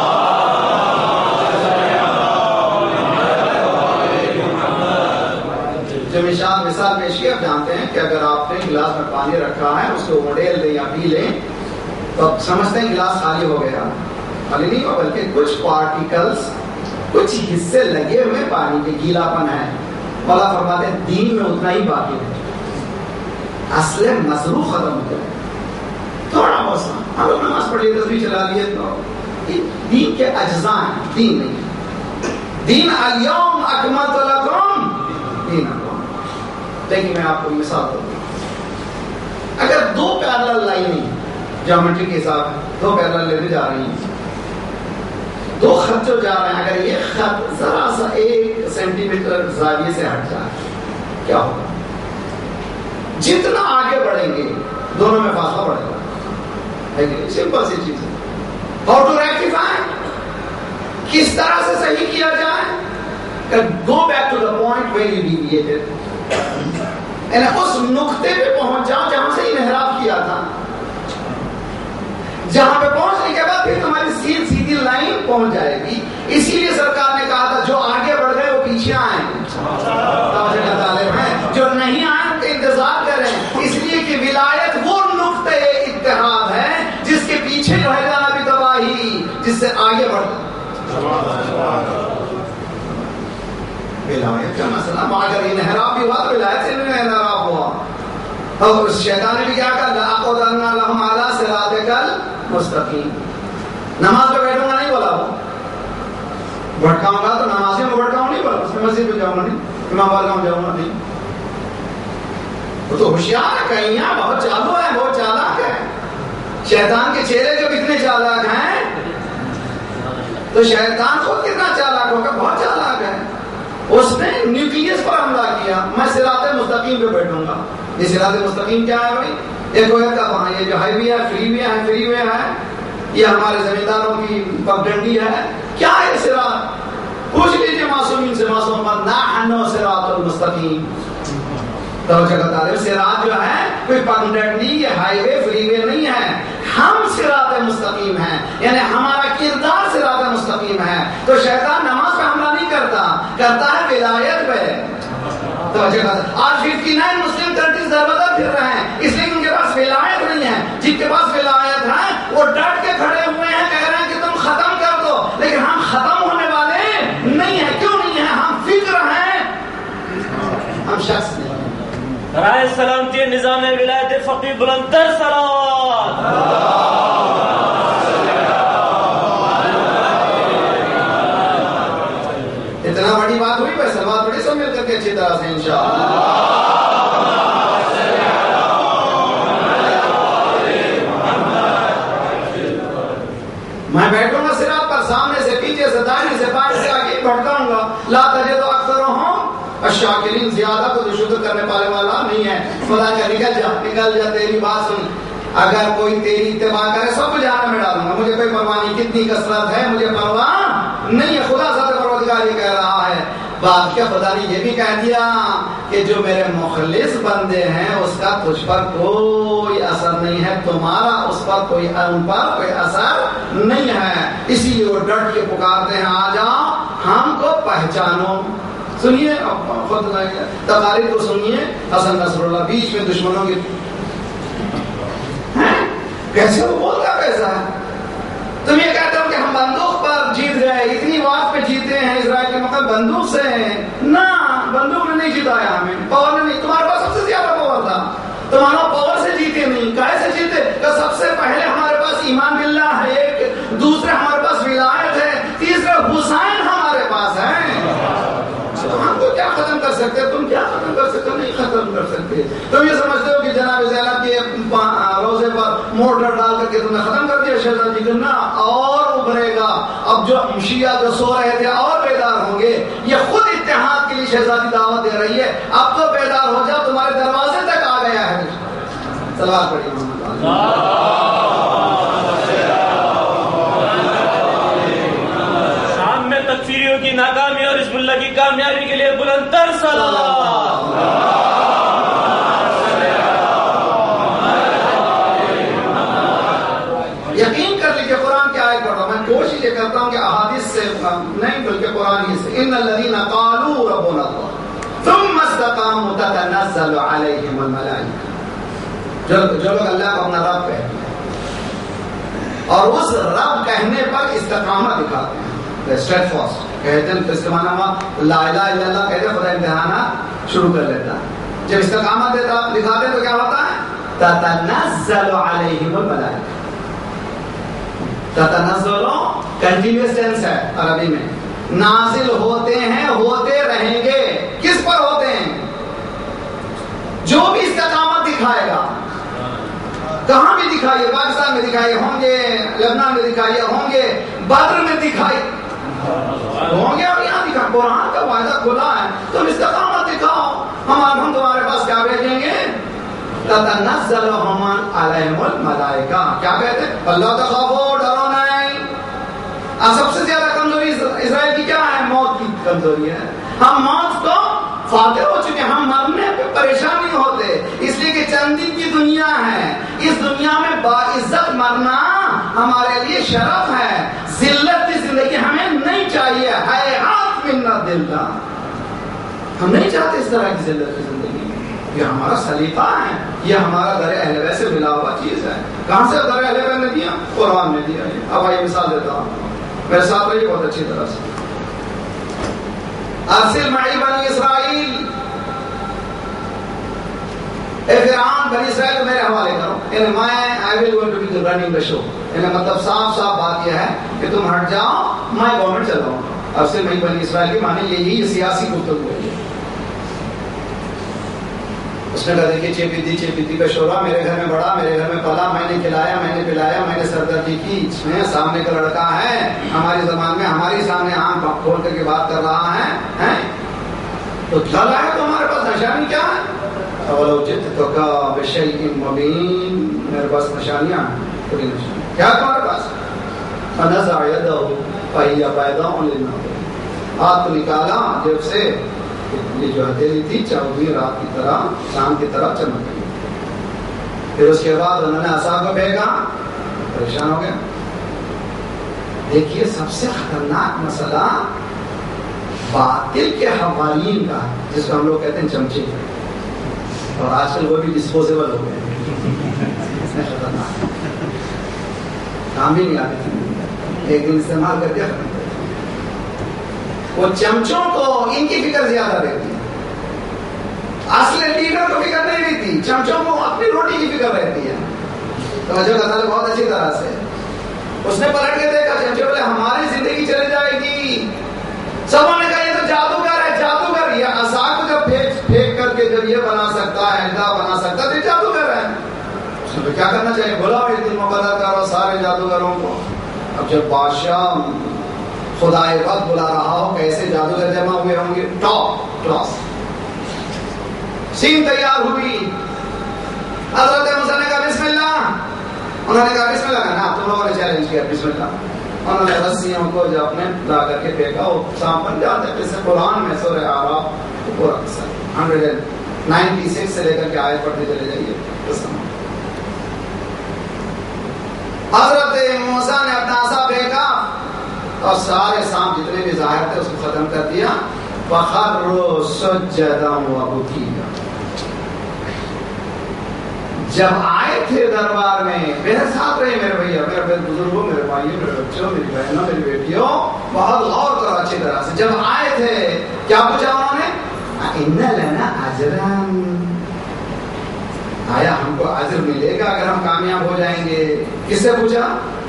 جو مثال مثال پیش کی، آپ جانتے ہیں کہ اگر آپ نے گلاس میں پانی رکھا ہے اس کو اڑیل دیں یا پی لیں تو آپ سمجھتے ہیں گلاس خالی ہو گیا، خالی نہیں ہوا بلکہ کچھ پارٹیکلز، کچھ حصے لگے ہوئے پانی کے، گیلا پن ہے۔ مولا فرماتے ہیں دین میں اتنا ہی باقی ہے، اصل مصروف ختم ہو جائے، تھوڑا بہت ہم لوگ نماز پڑھ لیے تصویر چلا لیے، تو دین کے اجزاء ہیں، دین نہیں۔ دین الیوم اکملت لکم دینکم۔ لیکن میں آپ کو مثال دوں، اگر دو پیرلل لائنیں جیومیٹری کے حساب ہے، دو پیرلل لینے جا رہی ہیں، دو خط جو جا رہے ہیں، اگر یہ خط ذرا سا ایک سینٹی میٹر زاویے سے ہٹ جائے کیا ہوگا؟ جتنا آگے بڑھیں گے دونوں میں فاصلہ بڑھے گا، ہے کہ سمپل سی چیز ہے۔ How to rectify? کس طرح سے صحیح کیا جائے؟ Go back to the point where you deviated, یعنی اس نقطے پہ پہنچ جاؤ جہاں سے انحراف کیا تھا، جہاں پہ پہنچنے کے بعد پھر تمہاری سیدھی سیدھی لائن پہنچ جائے گی. اسی لیے سرکار نے کہا تھا جو آگے بڑھ گئے وہ پیچھے آئیں، طالب ہیں جو نہیں آئے ان کا انتظار کریں، اس لیے کہ ولایت وہ نقطۂ اتحاد ہے جس کے پیچھے رہ جانا بھی تباہی، جس سے آگے بڑھ ولایت کا مسئلہ. اگر انحراف بھی ہوا تو ولایت سے نہیں انحراف ہوا. اور شیطان نے بھی کیا کہا لَأَقْعُدَنَّ لَهُمْ عَلَىٰ صِرَاطِكَ الْمُسْتَقِيمِ. نماز پہ بیٹھوں گا نہیں بولا، وہ بھٹکاؤں گا تو نمازیوں کو بھٹکاؤں نہیں بولا، اس میں مسجد پہ جاؤں گا نہیں، امام بارگاہ جاؤں گا نہیں. وہ تو ہوشیار ہے، کہیں یہاں بہت چالو ہے، بہت چالاک ہے. شیطان کے چہرے جو کتنے چالاک ہیں، تو شیطان خود کتنا چالاک ہوگا، بہت چالاک ہے. اس نے نیوکلیس پر حملہ کیا، میں صراط مستقیم پہ بیٹھوں گا. یہ صراط مستقیم کیا ہے بھائی؟ ایک گویا کا وہاں یہ جو ہائی وے ہے، فری وے ہے، فری وے ہے، یہ ہمارے زمینداروں کی پگڈنڈی ہے. کیا ہے صراط؟ پوچھ لیجیے معصومین سے، معصوم پر نحن صراط المستقیم. توجہ کا طالب، صراط جو ہے کوئی پگڈنڈی یہ ہائی وے فری وے نہیں ہے، ہم صراط مستقیم ہیں، یعنی ہمارا کردار صراط مستقیم ہے. تو شیطان نماز پہ حملہ نہیں کرتا، کرتا ہے ولایت پہ. توجہ کا آج ففٹی نائن مسلم کنٹریز در بدر پھر رہے ہیں، اس لیے ان کے پاس ولایت نہیں ہے. جن کے پاس ولایت ہے وہ ڈٹ کے کھڑے ہوئے ہیں، کہہ رہے ہیں کہ تم ختم کر دو، لیکن ہم ختم ہونے والے نہیں ہیں. کیوں نہیں ہیں؟ ہم فکر ہیں، ہم شخص نہیں.
برائے سلامتی نظام ولایت فقیر بلندر صلوات.
اتنا بڑی بات ہوئی، بس بات بڑی سب مل کر کے اچھی طرح سے انشاءاللہ. میں بیٹھوں گا صراط پر، سامنے سے پیچھے سے دائیں سے بائیں سے آگے بھٹکاؤں گا. لا تجد اکثرهم الشاکرین، زیادہ کو جو شکر کرنے والے والا نہیں ہے. خدا کا نکل جا نکل جا، تیری بات سن. اگر کوئی تیری اتباع کرے سب کو جہنم میں ڈالوں گا، مجھے کوئی پرواہ نہیں. کتنی کثرت ہے مجھے پرواہ نہیں ہے. خدا ذات پروردگار یہ کہہ رہا ہے. بات کیا خدا نے یہ بھی کہہ دیا کہ جو میرے مخلص بندے ہیں اس کا تجھ پر کوئی اثر نہیں ہے، تمہارا اس پر کوئی ان پر کوئی اثر نہیں ہے. اسی لیے وہ ڈٹ کے پکارتے ہیں آ جاؤ ہم کو پہچانو. سنیے خود تقاریر کو سنیے. حسن نصر اللہ بیچ میں دشمنوں کی کیسے وہ بولتا کیسا ہے. تم یہ کہتے ہو کہ ہم بندوق پر جیت گئے، اتنی وار پہ جیتے ہیں اسرائیل کے مقابلے بندوق سے. نہ، بندوق نے نہیں جتایا ہمیں، پاور نے نہیں. تمہارے پاس سب سے زیادہ پاور تھا، تمہارا پاور سے جیتے نہیں. کیسے جیتے؟ کہ سب سے پہلے ہمارے پاس ایمان باللہ ہے ایک، دوسرے ہمارے پاس ولایت ہے، تیسرے حسین ہمارے پاس ہے. ہم تو کیا ختم کر سکتے؟ تم کیا ختم کر سکتے؟ نہیں ختم کر سکتے. تم یہ سمجھتے ہو کہ جناب زینب کے روزے پر مورٹر ڈال کر کے تم نے ختم کر دیا شہزادی کو؟ نہ، اور ابھرے گا. اب جو شیعہ جو سو رہے تھے اور بیدار ہوں گے. یہ خود اتحاد کے لیے شہزادی دعوت دے رہی ہے. اب تو بیدار ہو جاؤ، تمہارے دروازے تک آ گیا ہے. صلوات پڑھیے.
شام میں تکفیریوں کی ناکامی اور حزب اللہ کی کامیابی کے لیے بلندر صلوات.
یقین کر لیجیے قرآن کی آیت پڑھ رہا ہوں. میں کوشش یہ کرتا ہوں کہ احادیث سے نہیں بلکہ قرآن ہی سے. ان الذین قالوا ربنا اللہ ثم استقاموا تتنزل علیہم الملائکہ. جو جو لوگ اللہ کو اپنا رب کہتے ہیں اور اس رب کہنے پر استقامت دکھاتے ہیں، اسٹریٹ فاسٹ کہتے ہیں، تو اس کے معنی لا الہ الا اللہ کہتے ہیں، خدا امتحانات شروع کر لیتا ہے. جب استقامت دیتا دکھاتے ہیں تو کیا ہوتا ہے؟ تتنزل علیہم الملائکہ. تتنزل کنٹینیوس ٹینس ہے عربی میں. نازل ہوتے ہیں، ہوتے رہیں گے. کس پر ہوتے ہیں؟ جو بھی استقامت دکھائے گا. کہاں بھی دکھائیے، پاکستان میں دکھائیے ہوں گے، لبنان میں دکھائیے ہوں گے، بدر میں دکھائی ہوں گے، اور یہاں دکھا. قرآن کا وعدہ کھلا ہے، تم استقامت دکھاؤ، ہم ہم تمہارے پاس کیا بھیجیں گے؟ تتنزل علیہم الملائکہ. کیا کہتے ہیں؟ اللہ تخافوا، ڈرو نہیں. سب سے زیادہ کمزوری اسرائیل کی کیا ہے؟ موت کی کمزوری ہے. ہم موت کو فاتح ہو چکے، ہم مرنے پہ پریشان نہیں ہوتے، اس لیے کہ چند دن کی دنیا ہے. اس دنیا میں باعزت مرنا ہمارے لیے شرف ہے. ذلت کی زندگی ہمیں نہیں چاہیے. حیات منت دل کا ہم نہیں چاہتے اس طرح کی ذلت کی زندگی. یہ ہمارا سلیقہ ہے، یہ ہمارا در اہل بیت سے ملا ہوا چیز ہے. کہاں سے در اہل بیت نے دیا؟ قرآن نے دیا. اب آئیے مثال دیتا ہوں، میرے ساتھ رہیے بہت اچھی طرح سے. ارسل معی بنی اسرائیل، اے فرعون بنی اسرائیل کو میرے حوالے کرو. یعنی میں I will going to be the running the show. یعنی مطلب صاف صاف بات یہ ہے کہ تم ہٹ جاؤ، میں گورنمنٹ چلاؤں. ارسل معی بنی اسرائیل کی معنی یہی یہ سیاسی گفتگو ہے. اس نے کہا دیکھیے چیپیتی چیپیتی کا شورا میرے گھر میں بڑا، میرے گھر میں پلا، میں نے کھلایا، میں نے پلایا، میں نے سردردی کی. میں سامنے کا لڑکا ہے، ہماری زبان میں ہماری سامنے آنکھ کھول کر کے بات کر رہا ہے، تو چل رہا ہے. تو ہمارے پاس نشانی کیا ہے؟ اولو جئتک بشیء مبین، میرے پاس نشانیاں ہیں، پوری نشانی کیا تمہارے پاس؟ فنزع یدہ فہی بیضاء للناظرین، ہاتھ کو نکالا جب سے یہ جو ہتھیلی تھی چودھویں رات کی طرح، چاند کی طرح چمک گئی. پھر اس کے بعد انہوں نے عصا کو پھینکا، پریشان ہو گیا. دیکھیے سب سے خطرناک مسئلہ باطل کے حوالین کا، جس کو ہم لوگ کہتے ہیں چمچے، اور آج کل وہ بھی ڈسپوزیبل ہو گئے. خطرناک کام بھی نہیں آتے، ایک دن استعمال کر کے ختم. وہ چمچوں کو ان کی فکر زیادہ رہتی ہے، اصل لیڈر کو فکر نہیں رہتی، چمچوں کو اپنی روٹی کی فکر رہتی ہے. توجہ کرتا ہے بہت اچھی طرح سے. اس نے پلٹ کے دیکھا، چمچے بولے ہماری زندگی چلی جائے گی. سب نے کہا یہ تو جادوگر ہے، جادوگر. یہ عصا کو جب پھینک پھینک کر کے جب یہ بنا سکتا ہے، ہندا بنا سکتا ہے، تو یہ جادوگر ہے. اس نے کیا کرنا چاہیے؟ بلاؤ ایک دن مقرر کرو سارے جادوگروں کو. اب جب بادشاہ خدا وقت بلا رہا ہو، کیسے جادوگر جمع ہوئے ہوں گے؟ Top class. سین تیار ہوئی. حضرت موسیٰ نے کہا بسم اللہ. انہوں نے کہا بسم اللہ کا نا، تم لوگوں نے چیلنج کیا بسم اللہ. انہوں نے رسیوں کو جو اپنے لا کر کے پھینکا، وہ سانپ بن جاتے ہیں. جیسے قرآن میں سورہ اعراف پورا قصہ ہنڈریڈ اینڈ نائنٹی سکس سے لے کر کے آیت پڑھتے چلے جائیے. حضرت موسیٰ نے اپنا عصا پھینکا اور سارے سانپ جتنے بھی ظاہر تھے اس کو ختم کر دیا. فخروا سجدا وبکیا. جب آئے تھے دربار میں، میرے ساتھ رہے میرے بھیا، میرے میرے بزرگوں، میرے بھائیوں، میرے بچوں، میری بہنوں، میری بیٹیوں، بہت غور کرو اچھی طرح سے. جب آئے تھے کیا پوچھا انہوں نے؟ ان لنا اجرا، آیا ہم کو اجر ملے گا اگر ہم کامیاب ہو جائیں گے؟ کس سے پوچھا؟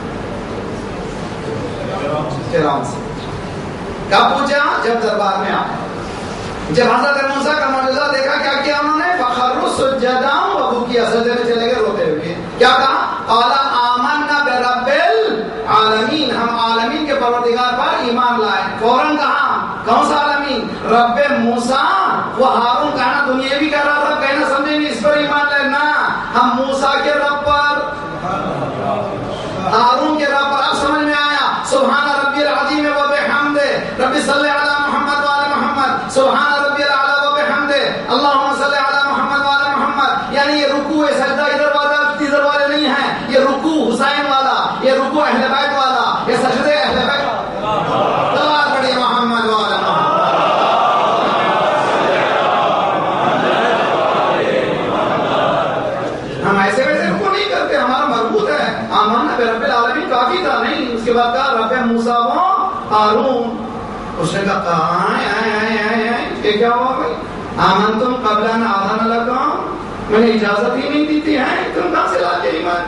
فرعون سے. کب پوچھا؟ جب دربار میں آیا. جب حضرت موسیٰ کا معجزہ دیکھا، کیا کیا انہوں نے؟ فخروا سجدا وبکیا، سجدے میں چلے گئے روتے ہوئے. کیا کہا؟ قال آمنا برب العالمین، ہم عالمین کے پروردگار پر ایمان لائے. فوراً کہا کون سا عالمین؟ رب موسیٰ و ہارون. کہنا دنیاوی کا رب کہنا سمجھے نہیں، اس پر ایمان لائے نا. ہم موسیٰ کے رب پر، ہارون کے رب پر. اب سمجھ میں آیا. سبحان ربی العظیم و بحمدہ، رب صلی علی محمد و علی محمد. سبحان ربی الاعلی و بحمدہ، اللہم صلی علی محمد و علی محمد. یعنی یہ رکوع سجدہ ادھر والا ادھر والے نہیں ہیں، یہ رکوع حسین والا، یہ رکوع اہل بیت والا، یہ سجدے اہل بیت. صلوات پڑھیے محمد و علی محمد. ہم ایسے ویسے رکوع نہیں کرتے، ہمارا مربوط ہے. آمنا برب العالمین کافی تھا نہیں، اس کے بعد کہا رب موسیٰ و ہارون. اس نے کہا آئے آئے آئے آئے آئے یہ کیا ہوا بھائی؟ آمنتم قبل ان آذن لکم، میں نے اجازت ہی نہیں دی تھی. ہے تم کہاں سے لاتے ایمان؟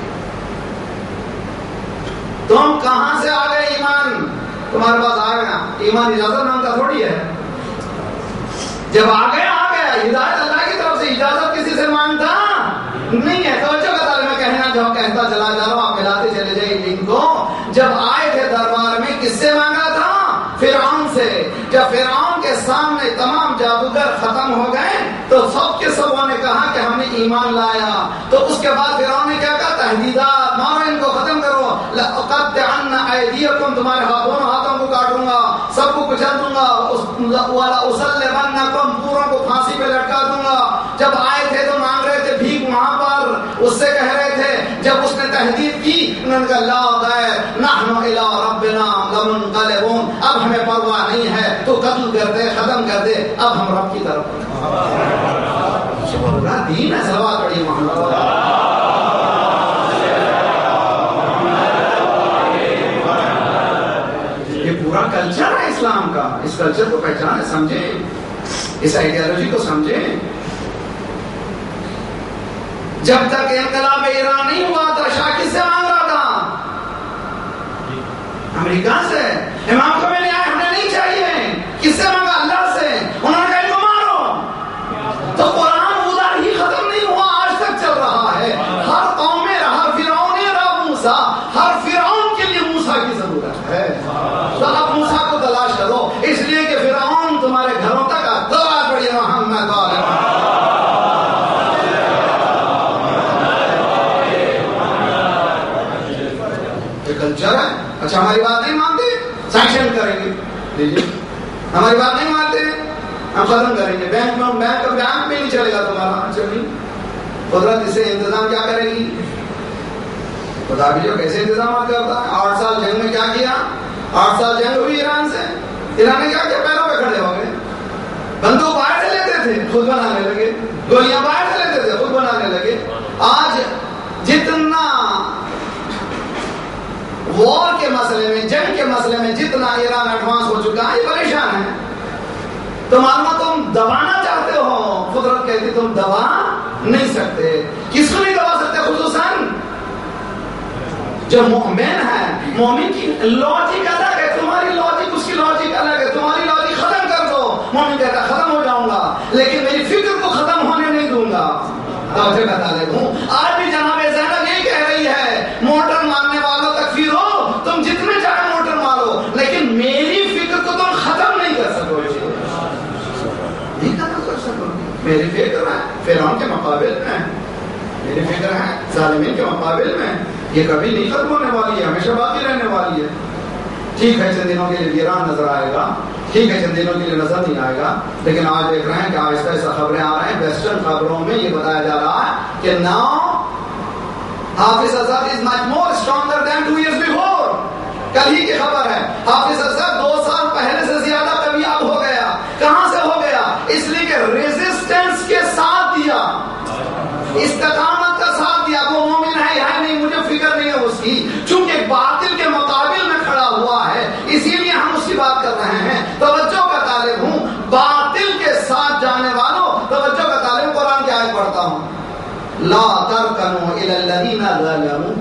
تم کہاں سے آ گئے ایمان؟ تمہارے پاس آ گیا ایمان، اجازت نام کا تھوڑی ہے. جب آ گیا آ گیا. ہدایت اللہ کی طرف سے، اجازت کسی سے مانگتا نہیں ہے. توجہ کا تعلیم کہنا جو کہتا چلا جا رہا ہوں، آپ ملاتے چلے جائیں لنک کو. جب آئے تھے دربار میں کس سے مانگا تھا؟ فرعون سے. جب فرعون کے سامنے تمام جادوگر ختم ہو گئے تو سب کے سبوں نے کہا کہ ہم نے ایمان لایا. تو اس کے بعد فرعون نے کیا کہا؟ تہدیدات، مارو ان کو، ختم کرو. لأقطعن أيديكم، تمہارے دونوں ہاتھوں کو کاٹوں گا، سب کو کچل دوں گا. وَلَأُصَلِّبَنَّكُمْ، پوروں کو پھانسی پہ لٹکا دوں گا. جب آئے تھے تو مانگ رہے تھے بھیک وہاں پر، اس سے کہہ رہے تھے. جب اس نے تہدید کی انہوں نے کہا لا غیر نحن الی ربنا لمنقلبون، اب ہمیں پرواہ نہیں ہے، تو قتل کر دے، ختم کر دے، اب ہم رب کی طرف پورا دین ہے. صلوات پڑھیے محمد. یہ پورا کلچر ہے اسلام کا. اس کلچر کو پہچانے، سمجھیں، اس آئیڈیالوجی کو سمجھیں. جب تک انقلاب ایران نہیں ہوا تو شاہ کس سے مانگ رہا تھا؟ امریکہ سے. امام خمینی آئے، ہمیں نہیں چاہیے. کس سے مانگا؟ اللہ سے. انہوں نے کہا ان کو مارو. تو قرآن ادھر ہی ختم نہیں ہوا، آج تک چل رہا ہے. ہر قوم میں ہر فرعون رہا موسیٰ، ہر فرعون کے لیے موسیٰ کی ضرورت ہے. تو اب موسیٰ کو تلاش کرو، اس لیے کہ فرعون تمہارے گھروں تک آ. دعا پڑھیے محمد والا. کلچر ہے. اچھا ہماری بات نہیں مانتے، سینکشن کریں گے. لیجیے ہماری بات نہیں مانتے، ہم ختم کریں گے. بینک میں بینک بینک میں نہیں چلے گا تمہارا. چلیے قدرت اسے انتظام کیا کرے گی؟ بتا بھی جو کیسے انتظامات کرتا ہے. آٹھ سال جنگ میں کیا کیا؟ آٹھ سال جنگ ہوئی ایران سے. ایران نے کیا کیا؟ پیروں پہ کھڑے ہو گئے. بندوق باہر سے لیتے تھے، خود بنانے لگے. گولیاں باہر سے لیتے تھے، خود بنانے لگے. آج جتنا وار کے مسئلے میں، جنگ کے مسئلے میں جتنا ایران ایڈوانس ہو چکا ہے، یہ پریشان ہے. تو معلوم تم دبانا چاہتے ہو، قدرت کہتی تم دبا نہیں سکتے. کس کو نہیں دبا سکتے؟ خصوصاً جو مومن ہے. مومن کی لاجک الگ ہے، تمہاری لاجک اس کی لاجک الگ ہے. تمہاری لاجک ختم کر دو، مومن کہتا ہے ختم ہو جاؤں گا لیکن میری فکر کو ختم ہونے نہیں دوں گا. توجہ بتا دیتا ہوں، آج بھی جناب زینب یہ کہہ رہی ہے موٹر مارنے والوں تکفیر ہو، تم جتنے چاہے موٹر مارو لیکن میری فکر کو تم ختم نہیں کر سکو گے. نہیں ختم کر سکو گے. میری فکر ہے فرعون کے مقابل میں، میری فکر ہے ظالمین کے مقابل میں. یہ کبھی نہیں ختم ہونے والی ہے، ہمیشہ باقی رہنے والی ہے. ٹھیک ہے چند دنوں کے لیے ایران نظر آئے گا، ٹھیک ہے چند دنوں کے لیے نظر نہیں آئے گا، لیکن آج دیکھ رہے ہیں کہ آہستہ آہستہ خبریں آ رہے ہیں. ویسٹرن خبروں میں یہ بتایا جا رہا ہے کہ now Hafiz Asad is much more stronger than two years before. کل ہی کی خبر ہے، حافظ اسد دو سال پہلے سے زیادہ کامیاب ہو گیا. کہاں سے ہو گیا؟ اس لیے کہ ریزسٹنس کے ساتھ دیا، استقامت کا ساتھ دیا. وہ مومن ہے یا نہیں مجھے فکر نہیں ہے اس کی، چونکہ باطل کے مقابل میں کھڑا ہوا ہے اسی لیے ہم اس کی بات کر رہے ہیں. توجہ کا طالب ہوں، باطل کے ساتھ جانے والوں، توجہ کا طالب. قرآن کی آیت پڑھتا ہوں، لا ترکنوا الی الذین ظلموا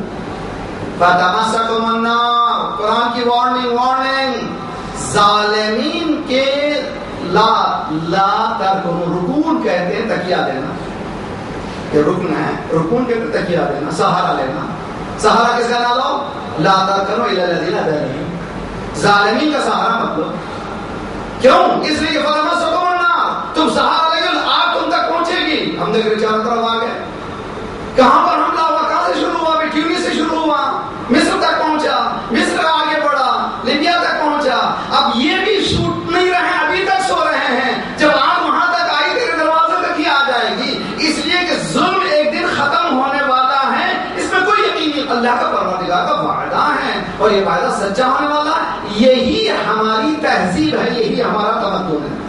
فتمسکم النار. قرآن کی وارننگ وارننگ ظالمین کے لا لا ترکنوا. رکون کہتے ہیں تکیہ دینا، یہ رکن ہے. رکون کہتے ہیں تکیہ دینا، سہارا لینا. سہارا کس کا نہ لو؟ لا ترکنوا الی الذین ظلموا. ظالمین کا سہارا مطلب کیوں؟ اس لیے کہ فتمسکم النار، تم سہارا لے گے آگ تم تک پہنچے گی. ہم دیکھ رہے چاروں طرف آ گئے. کہاں پر حملہ ہوا؟ کہاں سے شروع ہوا؟ ٹیونس سے شروع ہوا، مصر تک پہنچا، مصر آگے بڑھا، لیبیا تک پہنچا. اب یہ بھی چھوٹ نہیں رہے، ابھی تک سو رہے ہیں. جب آگ وہاں تک آئی تیرے دروازے تک ہی آ جائے گی. اس لیے کہ ظلم ایک دن ختم ہونے والا ہے، اس میں کوئی یقین نہیں. اللہ کا پروردگار کا وعدہ ہے اور یہ وعدہ سچا ہونے والا ہے. یہی ہماری تہذیب ہے، یہی ہمارا تمدن ہے.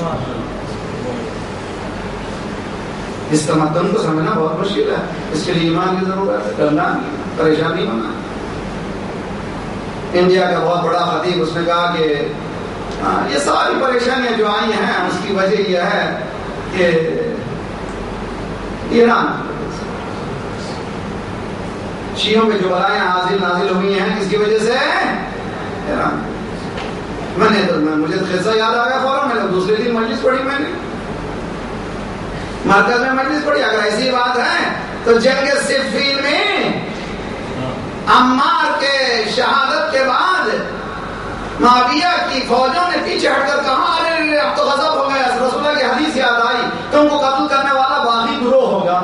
اس تمدن کو سمجھنا بہت مشکل ہے. اس کے لیے ایمان کی ضرورت ہے، ڈرنا نہیں، پریشانی ہونا. انڈیا کا بہت بڑا خطیب اس نے کہا کہ یہ ساری پریشانیاں جو آئی ہیں اس کی وجہ یہ ہے کہ ایران شیعوں پہ جو بلائیں حاصل نازل ہوئی ہیں کس کی وجہ سے؟ ایران. میں نے تو مجھے قصہ یاد آ گیا فوراً. میں نے دوسرے دن مجلس پڑھی، میں نے مرکز میں مجلس پڑھی. اگر ایسی بات ہے تو جنگ صفین میں عمار کے شہادت کے بعد معاویہ کی فوجوں نے پیچھے ہٹ کر کہا ارے ارے اب تو غضب ہو گیا، رسول اللہ کی حدیث یاد آئی، تم کو قتل کرنے والا باغی گروہ ہوگا.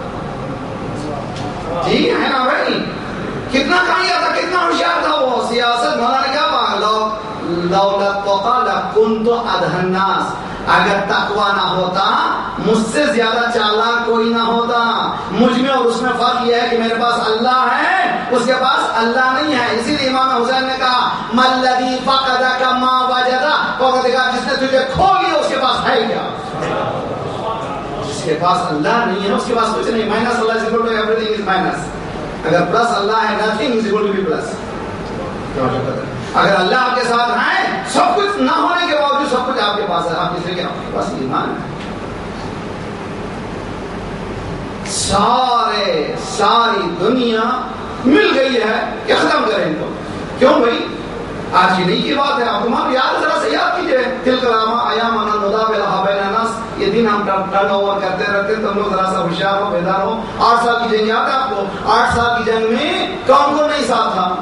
جی ہے نا بھائی، کتنا کھایا تھا، کتنا ہوشیار تھا وہ. سیاست مولا نے کیا کہا، دولت تو کن تو ادھناس، اگر تقوی نہ ہوتا مجھ سے زیادہ چالاک کوئی نہ ہوتا. مجھ میں اور اس میں فرق یہ ہے کہ میرے پاس اللہ ہے، اس کے پاس اللہ نہیں ہے. اسی لیے امام حسین نے کہا ملذی فقدک ما وجدا، جس نے تجھے کھو لیا اس کے پاس ہے کیا. جس کے پاس اللہ نہیں ہے اس کے پاس کچھ نہیں. Minus Allah is equal to everything is minus. اگر پلس اللہ ہے nothing is equal to be plus. اگر اللہ آپ کے ساتھ ہے، سب کچھ نہ ہونے کے باوجود سب کچھ آپ کے پاس ہے. آپ کس لیے آپ کے پاس ایمان ہے. سارے ساری دنیا مل گئی ہے کہ ختم کریں ان کو. کیوں بھائی، آج ہی نہیں کی بات ہے. آپ تمہارا یاد ذرا سے یاد کیجئے، تل کلامہ ایام نداولھا بین الناس، یہ دن ہم ٹرن اوور کرتے رہتے ہیں. تم لوگ ذرا سا ہوشیار ہو، بیدار ہو. آٹھ سال کی جنگ یاد ہے آپ کو؟ آٹھ سال کی جنگ میں کون کون نہیں ساتھ تھا؟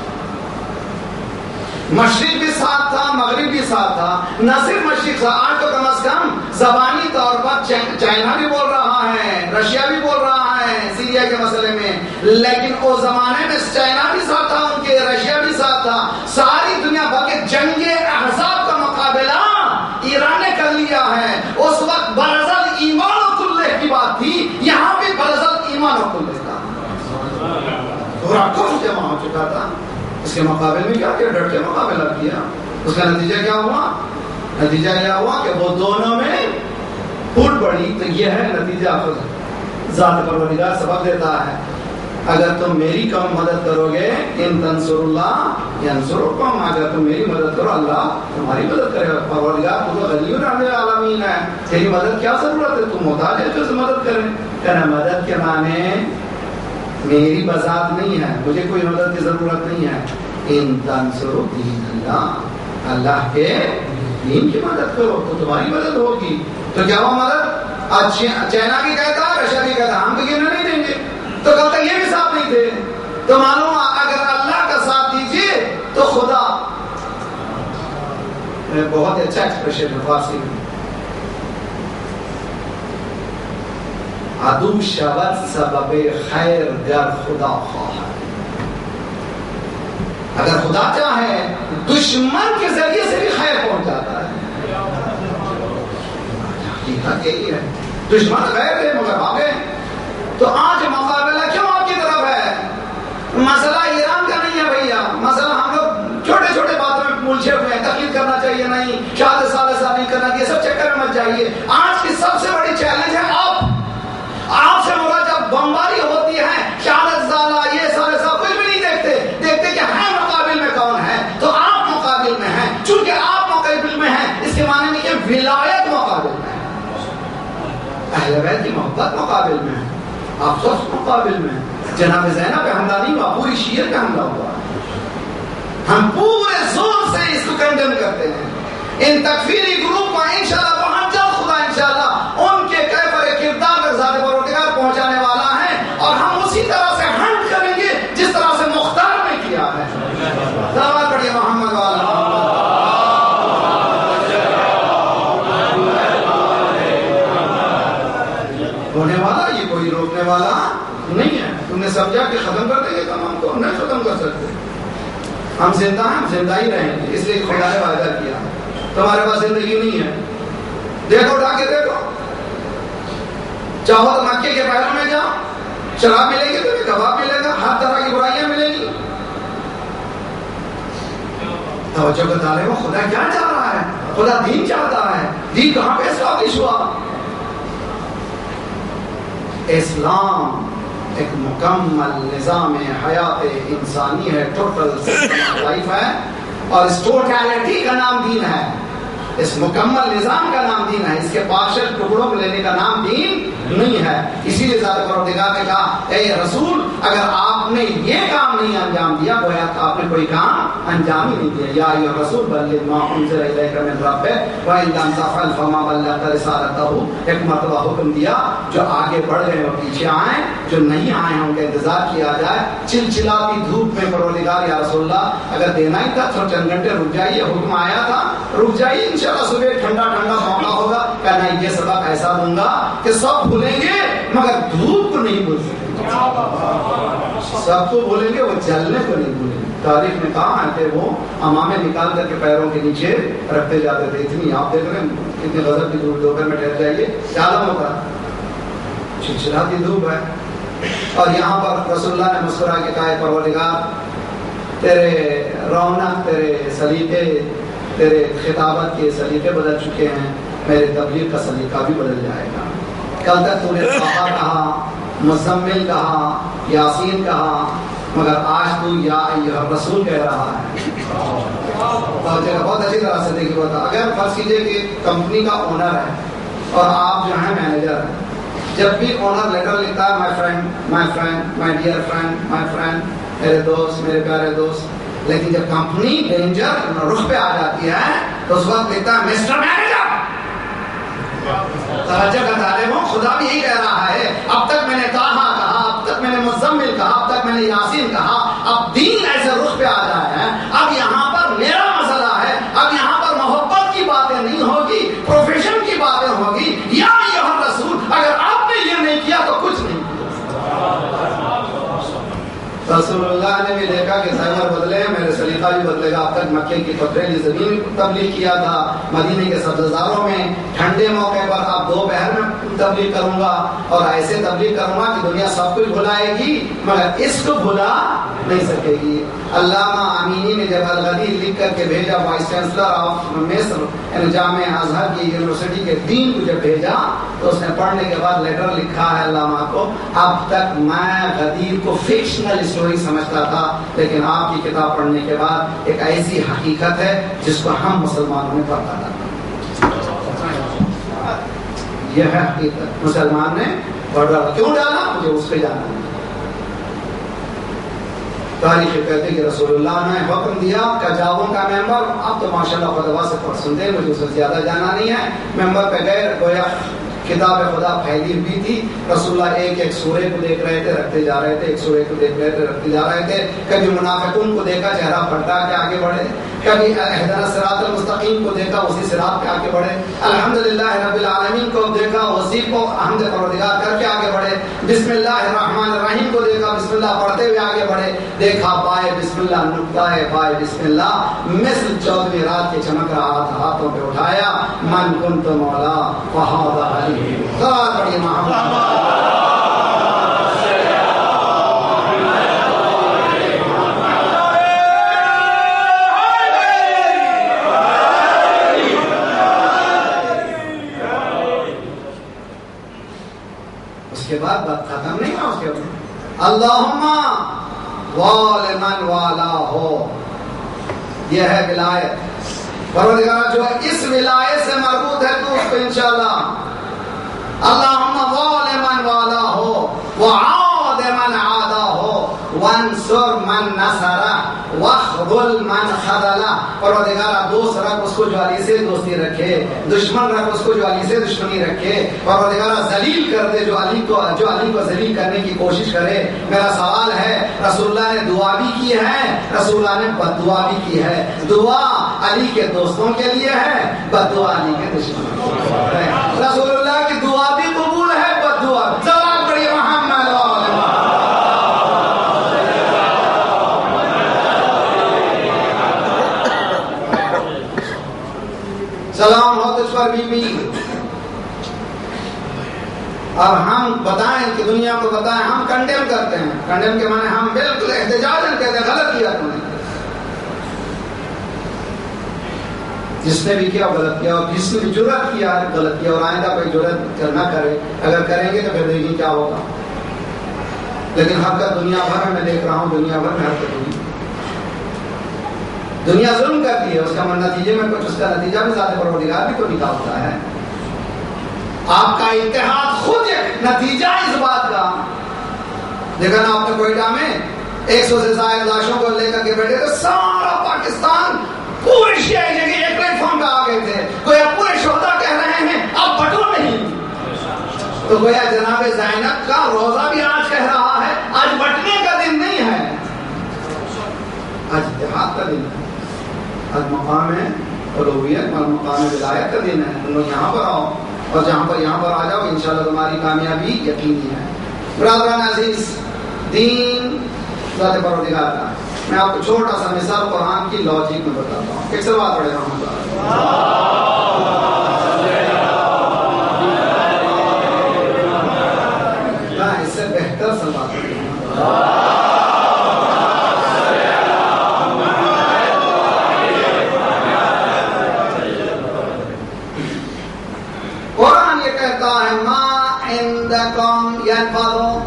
مشرق بھی ساتھ تھا، مغرب بھی ساتھ تھا. نہ صرف مشرق تھا، آج تو کم از کم زبانی طور پر چائنا بھی بول رہا ہے، رشیا بھی بول رہا ہے سیریا کے مسئلے میں. لیکن اس زمانے میں چائنا بھی ساتھ تھا ان کے، رشیا بھی ساتھ تھا. ساری دنیا بھر کے جنگ احزاب کا مقابلہ ایران نے کر لیا ہے. اس وقت برزل ایمان و کلہ کی بات تھی، یہاں بھی برزل ایمان و کلہ تھا. پورا کفر جمع ہو چکا تھا. اس کے مقابلے میں کیا کیا، ڈٹ کے مقابلہ کیا. اس کا نتیجہ کیا ہوا؟ نتیجہ یہ ہوا کہ وہ دونوں میں پھوٹ پڑی. تو یہ ہے نتیجہ. ذات پروردگار سبق دیتا ہے، اگر تم میری کم مدد کرو گے، ان تنصر اللہ ینصرکم، اگر تم میری مدد کرو اللہ تمہاری مدد کرے گا. پروردگار تو غنی عن العالمین ہے، تیری مدد کیا ضرورت ہے، تم محتاج ہے جو سے مدد کرے. کہنا مدد کے معنی میری بذات نہیں ہے، مجھے کوئی مدد کی ضرورت نہیں ہے. ان تنصروا دین اللہ، اللہ کے دین کی مدد کرو تو تمہاری مدد ہوگی. تو کیا وہ مدد چائنا بھی کہتا، رشیا بھی کہتا ہم تو گرنے نہیں دیں گے. تو کل تک یہ بھی ساتھ نہیں تھے. تو معلوم اگر اللہ کا ساتھ دیجیے تو خدا. بہت اچھا ایکسپریشن ہے فارسی میں، عدو شود سبب خیر گر خدا خواہ. اگر خدا چاہے دشمن کے ذریعے سے بھی خیر پہنچ جاتا ہے. حقیقت یہی ہے. دشمن غیر تھے مگر آگے. تو آج مقابلہ کیوں آپ کی طرف ہے؟ مسئلہ ایران کا نہیں ہے بھیا. مسئلہ ہم لوگ چھوٹے چھوٹے باتوں میں الجھے ہوئے ہیں. تقلید کرنا چاہیے نہیں، شاد سال سال نہیں کرنا چاہیے، سب چکر میں مت جائیے. آج کی سب سے بڑی چیلنج ہے آپ آپ سے مراد جب بمباری ہوتی ہے، شہادت زالہ یہ سارے سب کچھ بھی نہیں دیکھتے دیکھتے کہ ہے مقابل میں کون ہے. تو آپ مقابل میں ہیں. چونکہ آپ مقابل میں ہیں اس کے معنی نہیں کہ ولایت مقابل میں ہے، اہل بیت کی محبت مقابل میں ہے، آپ سب مقابل میں ہیں. جناب زینب پہ حملہ نہیں ہوا، پوری شیعت پہ حملہ ہوا. ہم پورے زور سے اس کو کنڈم کرتے ہیں. ان تکفیری گروپ کو انشاءاللہ بہت جلد خدا انشاءاللہ ان کے کیفر کردار تک ذات پروردگار پہنچانے والا ہے. اور ہم اسی طرح سے ہنٹ کریں گے جس طرح سے مختار نے کیا ہے. دعوت پڑھیے محمد والا. ہونے والا یہ کوئی روکنے والا نہیں ہے. تم نے سمجھا کہ ختم کر دیں گے تمام کو؟ نہیں ختم کر سکتے. ہم زندہ ہیں، ہم زندہ ہی رہیں گے. اس لیے خدا نے وعدہ کیا. تمہارے پاس زندگی نہیں ہے. دیکھو اٹھا کے دیکھو. چاہو تو مکے کے پہلوں میں جاؤ، شراب ملے گی، تمہیں کباب ملے گا، ہر طرح کی برائیاں ملیں گی. توجہ کا دار ہے، خدا کیا چاہ رہا ہے؟ خدا دین چاہتا ہے. دین کہاں پہ اسٹیبلش ہوا؟ اسلام ایک مکمل نظام حیات انسانی ہے، ٹوٹل لائف ہے. اور اس ٹوٹالٹی کا نام دین ہے. اس مکمل نظام کا نام دین ہے. اس کے پارشل ٹکڑوں کو لینے کا نام دین نہیں ہے. اسی لیے ذات پروردگار نے کہا اے رسول اگر آپ نے یہ کام نہیں انجام دیا گویا تو آپ نے کوئی کام
انجام ہی نہیں دیا. یا ایھا الرسول بلغ ما انزل الیک من ربک وان لم تفعل فما بلغت رسالتہ. ایک مرتبہ حکم دیا جو آگے بڑھ گئے وہ پیچھے آئیں, جو نہیں آئے ہیں ان کا انتظار کیا جائے. چلچلاتی دھوپ میں پروردگار یا رسول اللہ اگر دینا ہی تھا تو چند گھنٹے رک جائیے, حکم آیا تھا رک جائیے, انشاءاللہ صبح ٹھنڈا ٹھنڈا موقع ہوگا. کہنا یہ سبق ایسا دوں گا کہ سب بھولیں گے مگر دھوپ کو نہیں بھول سکیں. سب کو بولیں گے, وہ جلنے کو نہیں بھولیں گے. تاریخ میں کہاں آتے وہ امامے نکال کر کے پیروں کے نیچے رکھتے جاتے تھے. اتنی آپ دیکھ رہے ہیں اتنی غضب کی دھوپ, دوپہر میں ٹھہر جائیے کیا عالم ہوتا ہے, چلچلاتی دھوپ ہے. اور یہاں پر رسول اللہ نے مسکرا کے کہا پروردگار تیرے رونق, تیرے سلیقے, تیرے خطابت کے سلیقے بدل چکے ہیں, میرے تبلیغ کا سلیقہ بھی بدل جائے گا. کل تک تو نے طٰہٰ کہا, مزمل کہا, یاسین کہا, مگر آج تو یا ایھا الرسول کہہ رہا ہے. بہت اچھی طرح سے دیکھیے ہوتا. اگر فرض کیجیے کہ کمپنی کا اونر ہے اور آپ جو ہیں مینیجر ہیں, جب بھی اونر لیٹر لکھتا ہے my friend my friend my dear friend my friend, میرے دوست, میرے پیارے دوست. لیکن جب کمپنی ڈینجر رخ پہ آ جاتی ہے تو اس وقت لکھتا ہے مسٹر مینیجر. توجہ کا طالب ہوں, خدا بھی یہی کہہ رہا ہے. اب تک میں نے طٰہٰ کہا, اب تک میں نے مزمل کہا, اب تک میں نے یاسین کہا, اب دین ایسے رخ پہ آ جایا ہے. اب یہاں پر میرا مسئلہ ہے, اب یہاں پر محبت کی باتیں نہیں ہوگی, پروفیشن کی باتیں ہوگی. یا ایھا الرسول, اگر آپ نے یہ نہیں کیا تو کچھ نہیں کیا. رسول اللہ نے بھی دیکھا کہ زمر بدلے, میرے سلیقہ بھی بدلے گا. اب تک مکے کی پتھریلی زمین تبلیغ کیا تھا, مدینے کے سبززاروں میں ٹھنڈے موقع پر اب دوپہر میں تبلیغ کروں گا, اور ایسے تبلیغ کروں گا کہ دنیا سب کچھ بھلائے گی مگر اس کو بھلا نہیں سکے گی. علامہ امینی نے جب الغدیر لکھ کر کے بھیجا وائس چانسلر آف مصر یعنی جامعہ ازہر کی یونیورسٹی کے دین کو جب بھیجا تو اس نے پڑھنے کے بعد لیٹر لکھا ہے علامہ کو, اب تک میں غدیر کو فکشنل اسٹوری سمجھتا تھا, لیکن آپ کی کتاب پڑھنے کے بعد ایک ایسی حقیقت ہے جس کو ہم مسلمانوں نے پڑھا تھا. یہ ہے حقیقت, مسلمان نے پڑھ ڈالا. کیوں ڈالا مجھے اس پہ جانا ہے. تاریخ کہتے کہ رسول اللہ نے حکم دیا کہ جاؤں کا ممبر, اب تو ماشاءاللہ خدا سے پڑھ سنتے, مجھے اس سے زیادہ جانا نہیں ہے. ممبر پہ گئے, گویا کتاب خدا پھیلی ہوئی تھی. رسول اللہ ایک ایک سورے کو دیکھ رہے تھے, رکھتے جا رہے تھے, ایک سورے کو دیکھ رہے تھے, رکھتے جا رہے تھے. کبھی منافقون کو دیکھا, چہرہ پلٹا کے آگے بڑھے. کبھی اہدنا الصراط المستقیم کو دیکھا, اسی صراط پہ آگے بڑھے. الحمدللہ رب العالمین کو دیکھا, اسی کو حمد پروردگار کر کے آگے بڑھے. بسم اللہ الرحمن الرحیم کو دیکھا, بسم اللہ پڑھتے ہوئے آگے بڑھے. دیکھا بائے بسم اللہ, نقطہ بائے بسم اللہ مثل چودہویں رات کے چمک رہا تھا, ہاتھوں پہ اٹھایا. من کنت مولا فہذا علی. سلام پڑھیے محمد. اس کے بعد بات ختم نہیں ہوا. اس کے بعد اللہم والمن والا ہو, یہ ہے ولایت. پروردگار جو ہے اس ولایت سے مربوط ہے تو اس کو انشاءاللہ اللہم والمن والا ہو, وعاد من عادا ہو, وانصر من نصرہ, واخذل من خذلہ. پروردگار دوست رکھ اس کو جو علی سے دوستی رکھے, دشمن رکھ اس کو جو علی سے دشمنی رکھے. پروردگار ذلیل کر دے جو علی کو جو علی کو ذلیل کرنے کی کوشش کرے. میرا سوال ہے, رسول اللہ نے دعا بھی کی ہے, رسول اللہ نے بد دعا بھی کی ہے. دعا علی کے دوستوں کے لیے ہے, بد دعا علی کے دشمنوں کے لیے ہے. رسول اللہ کی دعا بھی قبول ہے, بد دعا. سلام پڑھیے محمد. سلام ہو تجھ پر بی بی. اور ہم بتائیں کہ دنیا کو بتائیں, ہم کنڈیم کرتے ہیں. کنڈیم کے معنی ہم بالکل احتجاجاً کہتے ہیں غلط کیا تم نے. جس نے بھی کیا غلط کیا, اور جس نے بھی جرأت کیا غلط کیا, اور آئندہ کوئی جرأت نہ کرے. اگر کریں گے تو پھر دیکھیں کیا ہوگا. لیکن حرکت دنیا بھر میں میں دیکھ رہا ہوں, دنیا بھر میں حرکت ہوئی. دنیا ظلم کرتی ہے, اس کا نتیجے میں کچھ اس کا نتیجہ بھی ذات پروردگار بھی تو نکالتا ہے. آپ کا اتحاد خود ایک نتیجہ اس بات کا. دیکھا نا آپ نے کوئٹہ میں ایک سو سے زائد لاشوں کو لے کر کے بیٹھے تو سارا تو گویا جناب زینب کا روزہ بھی آج کہہ رہا ہے آج بٹنے کا دن نہیں ہے، آج اتحاد کا دن ہے، آج مقام الوہیت اور مقام ولایت کا دن ہے. تم لوگ یہاں پر آؤ اور جہاں پر یہاں پر آ جاؤ انشاءاللہ تمہاری کامیابی یقینی ہے. برادران عزیز، دین ذات پروردگار کا. میں آپ کو چھوٹا سا مثال قرآن کی لاجک میں بتاتا ہوں. ایک سلوات پڑھے رحمۃ اللہ. اس سے بہتر سلوات پڑھے. قرآن یہ کہتا ہے ما عندکم ینفد،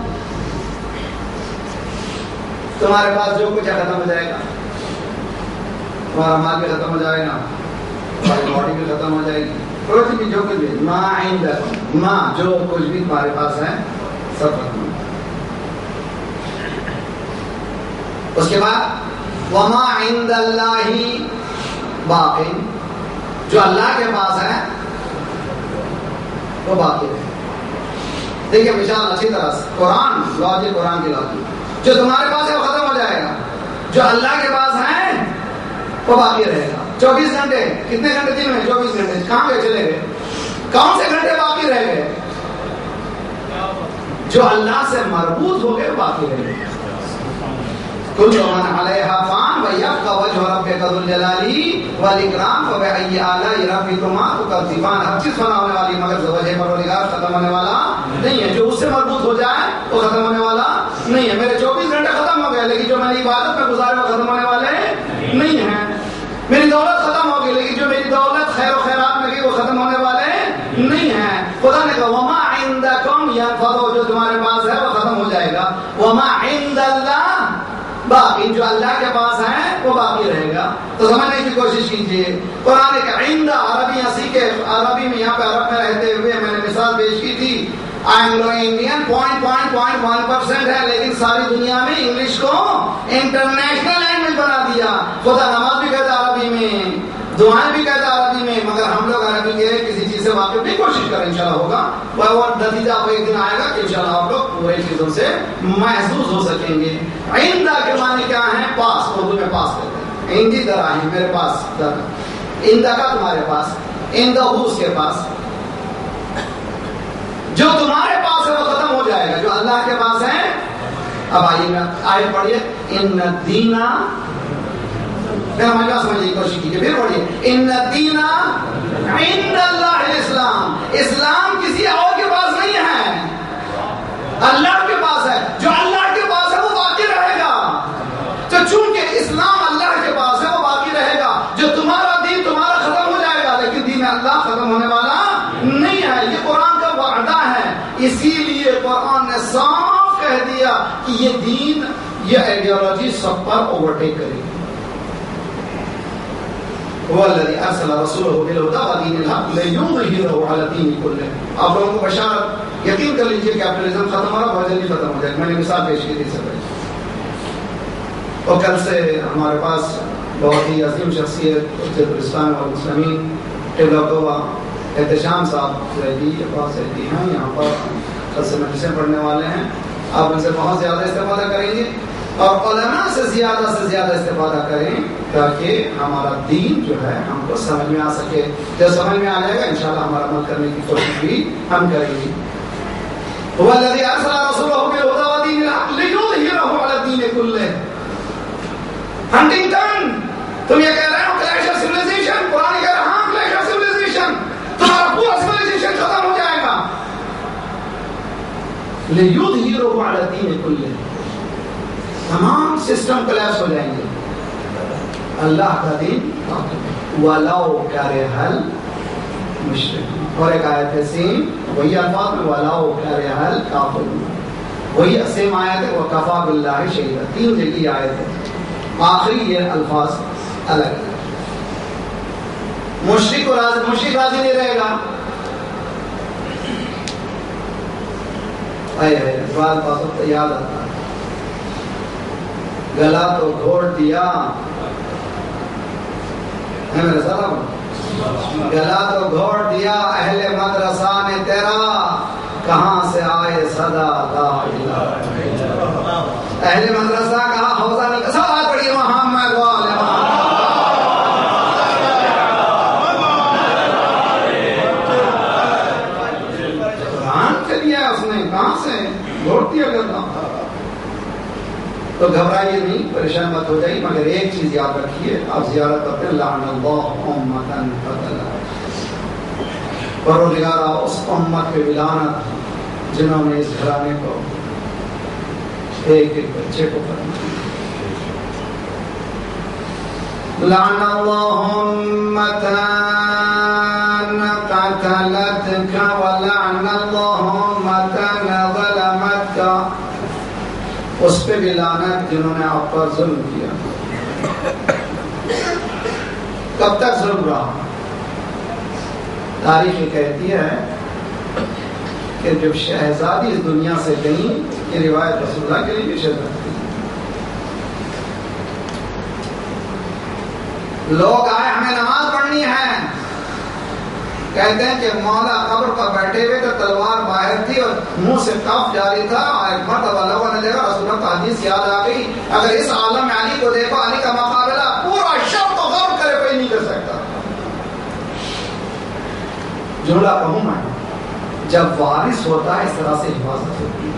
تمہارے پاس جو کچھ ہے ختم ہو جائے گا، تمہارا مال بھی ختم ہو جائے گا، تمہاری باڈی بھی ختم ہو جائے گی، کچھ بھی جو کچھ بھی. ما عندکم، ما جو کچھ بھی تمہارے پاس ہے سب ختم ہو جائے گا. اس کے بعد وما عند اللہ باق، جو اللہ کے پاس ہے وہ باقی ہے. دیکھیے مثال اچھی طرح سے قرآن لاجک، قرآن کی لاجک، جو تمہارے پاس ہے وہ ختم ہو جائے گا، جو اللہ کے پاس ہے وہ باقی رہے گا. چوبیس گھنٹے کتنے گھنٹے دن میں؟ چوبیس گھنٹے کہاں گئے چلے گئے؟ کون سے گھنٹے باقی رہ گئے؟ جو اللہ سے مربوط ہو گئے باقی رہ گئے. کل من علیہا فان ویبقى وجہ ربک ذو الجلال والاکرام فبأی آلاء ربکما تکذبان. ہر چیز فنا ہونے والی مگر وجہ پروردگار ختم ہونے والا نہیں ہے. جو اس سے مربوط ہو جائے وہ ختم ہونے والا نہیں ہے. میرے چوبیس گھنٹے ختم ہو گئے لیکن جو میں نے عبادت میں گزارے وہ ختم ہونے والے نہیں ہیں. میری دولت ختم ہو گئی لیکن جو میری دولت خیر و خیرات میں گئی وہ ختم ہونے والے نہیں ہیں. خدا نے کہا وما عندکم ینفد، جو تمہارے پاس ہے وہ ختم ہو جائے گا. وما عند اللہ باقی، جو اللہ کے پاس ہے وہ باقی رہے گا. تو سمجھنے کی کوشش کیجیے. قرآن کے عند عربی اسی کے عربی میں یہاں پہ عرب میں رہتے ہوئے میں نے مثال پیش کی تھی. Anglo Indian point point point one percent ہے لیکن ساری دنیا میں انگلش کو انٹرنیشنل لینگویج بنا دیا. خدا نماز بھی کہتا عربی میں، دعائیں بھی کہتا عربی میں، مگر ہم لوگ عربی کے کسی چیز سے واقف نہیں. کوشش کریں انشاءاللہ ہوگا وہ نتیجہ آپ کو ایک دن آئے گا کہ انشاءاللہ آپ لوگ پورے چیزوں سے محسوس ہو سکیں گے. عندہ کے معنی کیا ہے؟ پاس، اردو میں پاس کہتے ہیں. عندی دراہیم، میرے پاس در. عندہ کا تمہارے پاس، عندہ اس کے پاس. جو تمہارے پاس ہے وہ ختم ہو جائے گا، جو اللہ کے پاس ہے. اب آئیے آیت پڑھیے. ان الدین، ہماری بات سمجھنے کی کوشش کیجیے. پھر پڑھیے. ان الدین عند اللہ الاسلام، اسلام کسی اور کے پاس نہیں ہے، اللہ کے پاس ہے. جو اللہ کے پاس ہے وہ باقی رہے گا. تو چونکہ اسلام اللہ کے پاس ہے وہ باقی رہے گا. جو تمہارا دین تمہارا ختم ہو جائے گا لیکن دین اللہ ختم ہونے والا نہیں ہے. یہ قرآن کا وعدہ ہے. اسی لیے قرآن نے صاف کہہ دیا کہ یہ دین، یہ آئیڈیالوجی سب پر اوورٹیک کرے گی. هو الذي ارسل رسوله بالهدى ودين الحق ليظهره على الدين كله. آپ لوگوں کو بشارت، یقین کر لیجئے کہ کیپٹلزم ختم ہو رہا بہت جلدی ختم ہو جائے گا. میں نے مثال پیش کی تھی سب. اور کل سے ہمارے پاس بہت ہی عظیم شخصیت اسلام والمسلمین ٹیبلاکووا احتشام صاحب زیدی عباس زیدی ہیں یہاں پر. کل سے مجلسیں پڑھنے والے ہیں. آپ ان سے بہت زیادہ استفادہ کریں گے اور علماء سے زیادہ سے زیادہ استفادہ کریں تاکہ ہمارا دین جو ہے ہم کو سمجھ میں آ سکے. جب سمجھ میں آ جائے گا انشاءاللہ ہمارا عمل کرنے کی کوشش بھی ہم کریں گے. هو الذي ارسل رسوله بالهدى ودين الحق ليظهره على الدين كله. ہنٹنگٹن تم یہ کہہ رہے ہو کلیش آف سیویلائزیشن، قرآن کہہ رہا ہاں کلیش آف سیویلائزیشن، تمہارا پورا سیویلائزیشن ختم ہو جائے گا. ليظهره على الدين كله، تمام سسٹم کلیپس ہو جائیں گے. اللہ کا دین وَلَوْ كَرِهَ الْمُشْرِكُونَ. اور ایک آیت ہے سیم وہی الفاظ میں وَلَوْ كَرِهَ الْكَافِرُونَ، وہی سیم آیت ہے وَكَفَى بِاللَّهِ شَهِيدًا. تین جگہ آیت ہے، آخری یہ الفاظ الگ ہے. مشرک اور راضی، مشرک راضی نہیں رہے گا. آئے آئے بعض باتوں کو یاد آتا ہے. گلا تو گھوڑ دیا ہے میرے سلام، گلا تو گھوڑ دیا اہل مدرسہ نے تیرا، کہاں سے آئے صدا لا الہ الا اللہ. اہل مدرسہ کہا حوضہ نہیں سب آج پڑھیے محمد والے قرآن کے لیا اس نے کہاں سے چھوڑ دیا کرنا. تو گھبرائیے نہیں, پریشان مت ہو جائیے, مگر ایک چیز یاد رکھیے, آپ زیارت کرتے ہیں لعن اللہ امتن فضلا, پروردگارا اس امت پہ لعنت جنہوں نے اس گھرانے کو ایک ایک بچے کو فرمایا. لعن اللہ امتن قتلتک ولعن اللہ امتن ظلمتک, اس پہ بھی لعنت جنہوں نے آپ پر ظلم کیا. کب تک ظلم رہا؟ تاریخ کہتی ہے کہ جب شہزادی اس دنیا سے گئیں, یہ روایت رسول اللہ کے لیے بھی شہزادی, لوگ آئے ہمیں نماز پڑھنی ہے, کہتے ہیں کہ مولا قبر پر بیٹھے ہوئے تو تلوار باہر تھی اور منہ سے کف جاری تھا. ایک مرتبہ لوگوں نے دیکھا, رسول اللہ کی حدیث یاد آ گئی, اگر اس عالم میں علی کو دیکھو, علی کا مقابلہ پورا شب تو غور کرے کوئی نہیں کر سکتا. جملہ کہوں میں, جب وارث ہوتا ہے اس طرح سے حفاظت ہوتی ہے.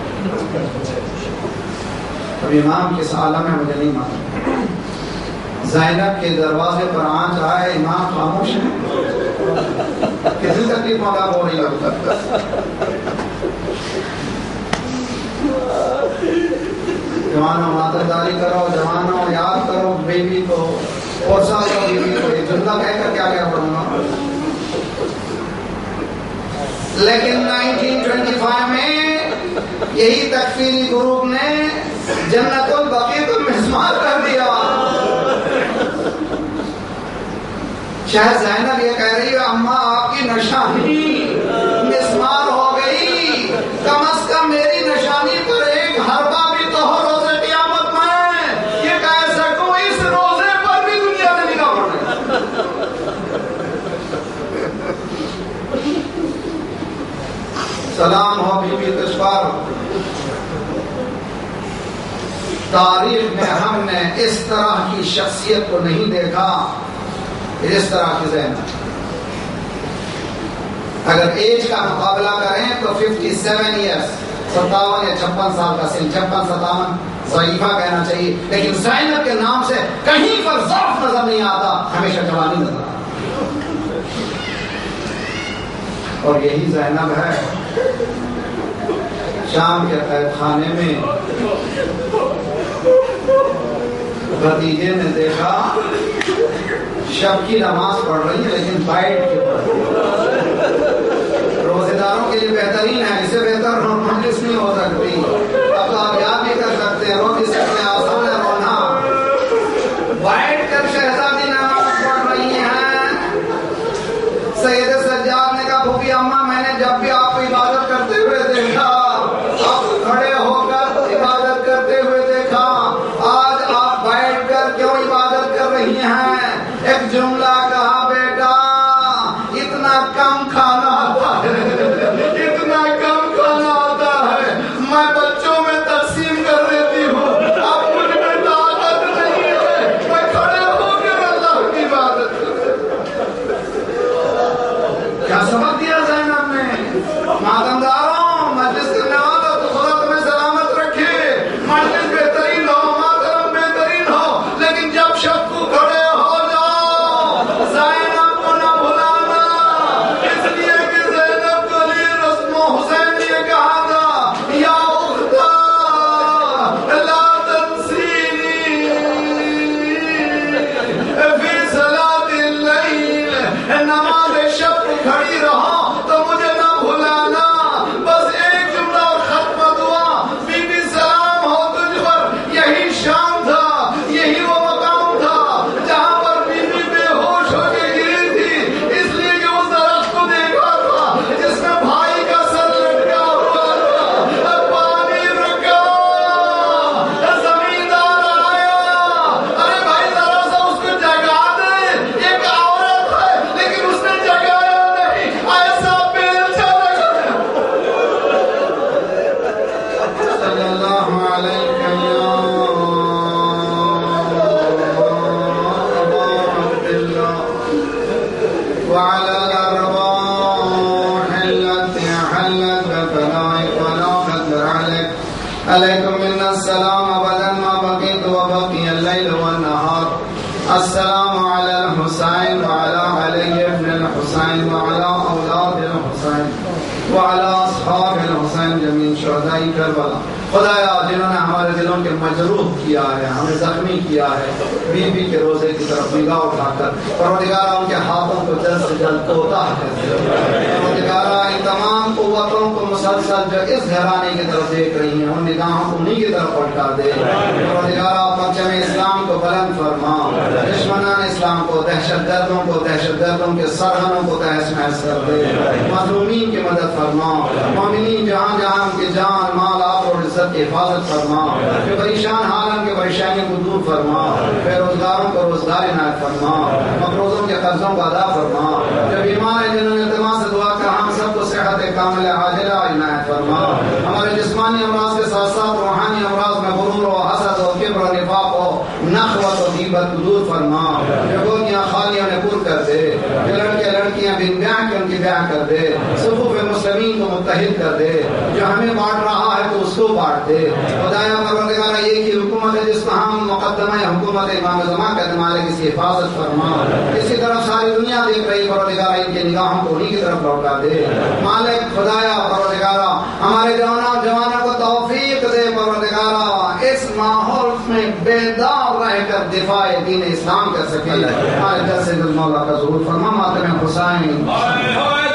اب امام کس عالم ہے مجھے نہیں معلوم. زینب کے دروازے پر آنچ آئے, امام خاموش ہے, کتنی تکلیف مولا ہو رہی ہے. جوانوں ماترداری کرو, جوانوں یاد کرو بیوی کو, اور سال کو بیوی کو, یہ جملہ کہہ کر کیا کیا پڑھوں گا. لیکن نائنٹین ٹوینٹی فائیو میں یہی تکفیری گروپ نے جنت البقیع کو مسمار کر دیا. شاید زینب یہ کہہ رہی ہے, اماں آپ کی نشانی مسمار ہو گئی, کم از کم میری نشانی پر ایک حربہ بھی تو ہو روزے قیامت میں, یہ کہہ سکوں اس روزے پر بھی دنیا میں نگاہ پڑے. سلام ہو بی بی تشفار. تاریخ میں ہم نے اس طرح کی شخصیت کو نہیں دیکھا, اس طرح کی زینب. اگر ایج کا مقابلہ کریں تو ففٹی سیون ایئرس, ستاون یا چھپن سال کا سن, چھپن ستاون ضعیفہ کہنا چاہیے, لیکن زینب کے نام سے کہیں پر ضعف نظر نہیں آتا, ہمیشہ جوانی نظر آتا. اور یہی زینب ہے شام کے قید خانے میں بھتیجے نے دیکھا شب کی نماز پڑھ رہی ہے لیکن بیٹھ کے پڑھ رہی ہے. روزے داروں کے لیے بہترین ہے, اسے بہتر مجلس نہیں ہو سکتی. اب تو آپ یاد بھی کر سکتے ہیں, روز اس میں آسان ہے رونا. بیٹھ کر شہزادی نماز پڑھ رہی ہیں. سید سجاد نے کہا, بھوپی اماں میں نے جب بھی آپ کو عبادت کرتے ہوئے دیکھا, آپ کھڑے ہو کر عبادت کرتے ہوئے دیکھا, آج آپ بیٹھ کر کیوں عبادت کر رہی ہیں؟ ایک جملہ کہا, بیٹا اتنا کم
حلت بفنائك ولا قدر عليك عليكم منا السلام أبدا ما بقيت وبقي الليل والنهار السلام على الحسين وعلى علي بن الحسين وعلى أولاد الحسين وعلى أصحاب الحسين جميع شهداء کربلا. خدایا جنہوں نے ہمارے دلوں کے مجروح کیا ہے، ہمیں زخمی کیا ہے، بی بی کے روزے کی طرف نگاہ اٹھا کر پروردگارہ ان کے ہاتھوں کو جلد سے جلد کوتاہ کر دے. پروردگارہ ان تمام قوتوں کو مسلسل جو اس گھرانے کی طرف دیکھ رہی ہیں ان نگاہوں کو انہیں کی طرف پلٹا دے. پروردگارہ پرچم اسلام کو بلند فرما، دشمنان اسلام کو، دہشت گردوں کو، دہشت گردوں کے سرغنوں کو تہس نہس کر دے. مظلومین کی مدد فرما، مومنین جہاں جہاں ان کی جان مال اور عزت کی حفاظت فرما، جو پریشان حالوں کے پریشانیوں کو دور فرما، بے روزگاروں کو روزگار عنایت فرما، مقروضوں کے قرضوں کو ادا فرما، جو بیمار ہیں جنہوں نے التماس سے دعا کر ہم سب کو صحت کامل عاجلہ عنایت فرما. ہمارے جسمانی امراض کے ساتھ ساتھ روحانی امراض میں غرور و حسد و کبر و نفاق و نخوت و غیبت دور فرما. جو گودیاں خالیوں نے پور کر دے، جو لڑکے لڑکیاں بن بیاہ کے ان کی بیاہ کر دے، صفوف مسلمین کو متحد کر دے. جو ہمیں بانٹ رہا ہے تو اس کو بانٹ دے. خدایا پروردگارہ یہ کی حکومت ہے جس کا ہم مقدمہ حکومت امام زمان کا مالک اس کی حفاظت فرما. اسی طرف ساری دنیا دیکھ رہی پروردگارہ ان کی نگاہوں کو انہیں کی طرف لوٹا دے. مالک خدایا پروردگارہ ہمارے جوانوں جوانوں کو توفیق دے. پروردگارہ اس ماحول میں بیدار رہ کر دفاع دین اسلام کر سکے. ہمارے جلسے مولا کا ظہور فرما. ماتم حسین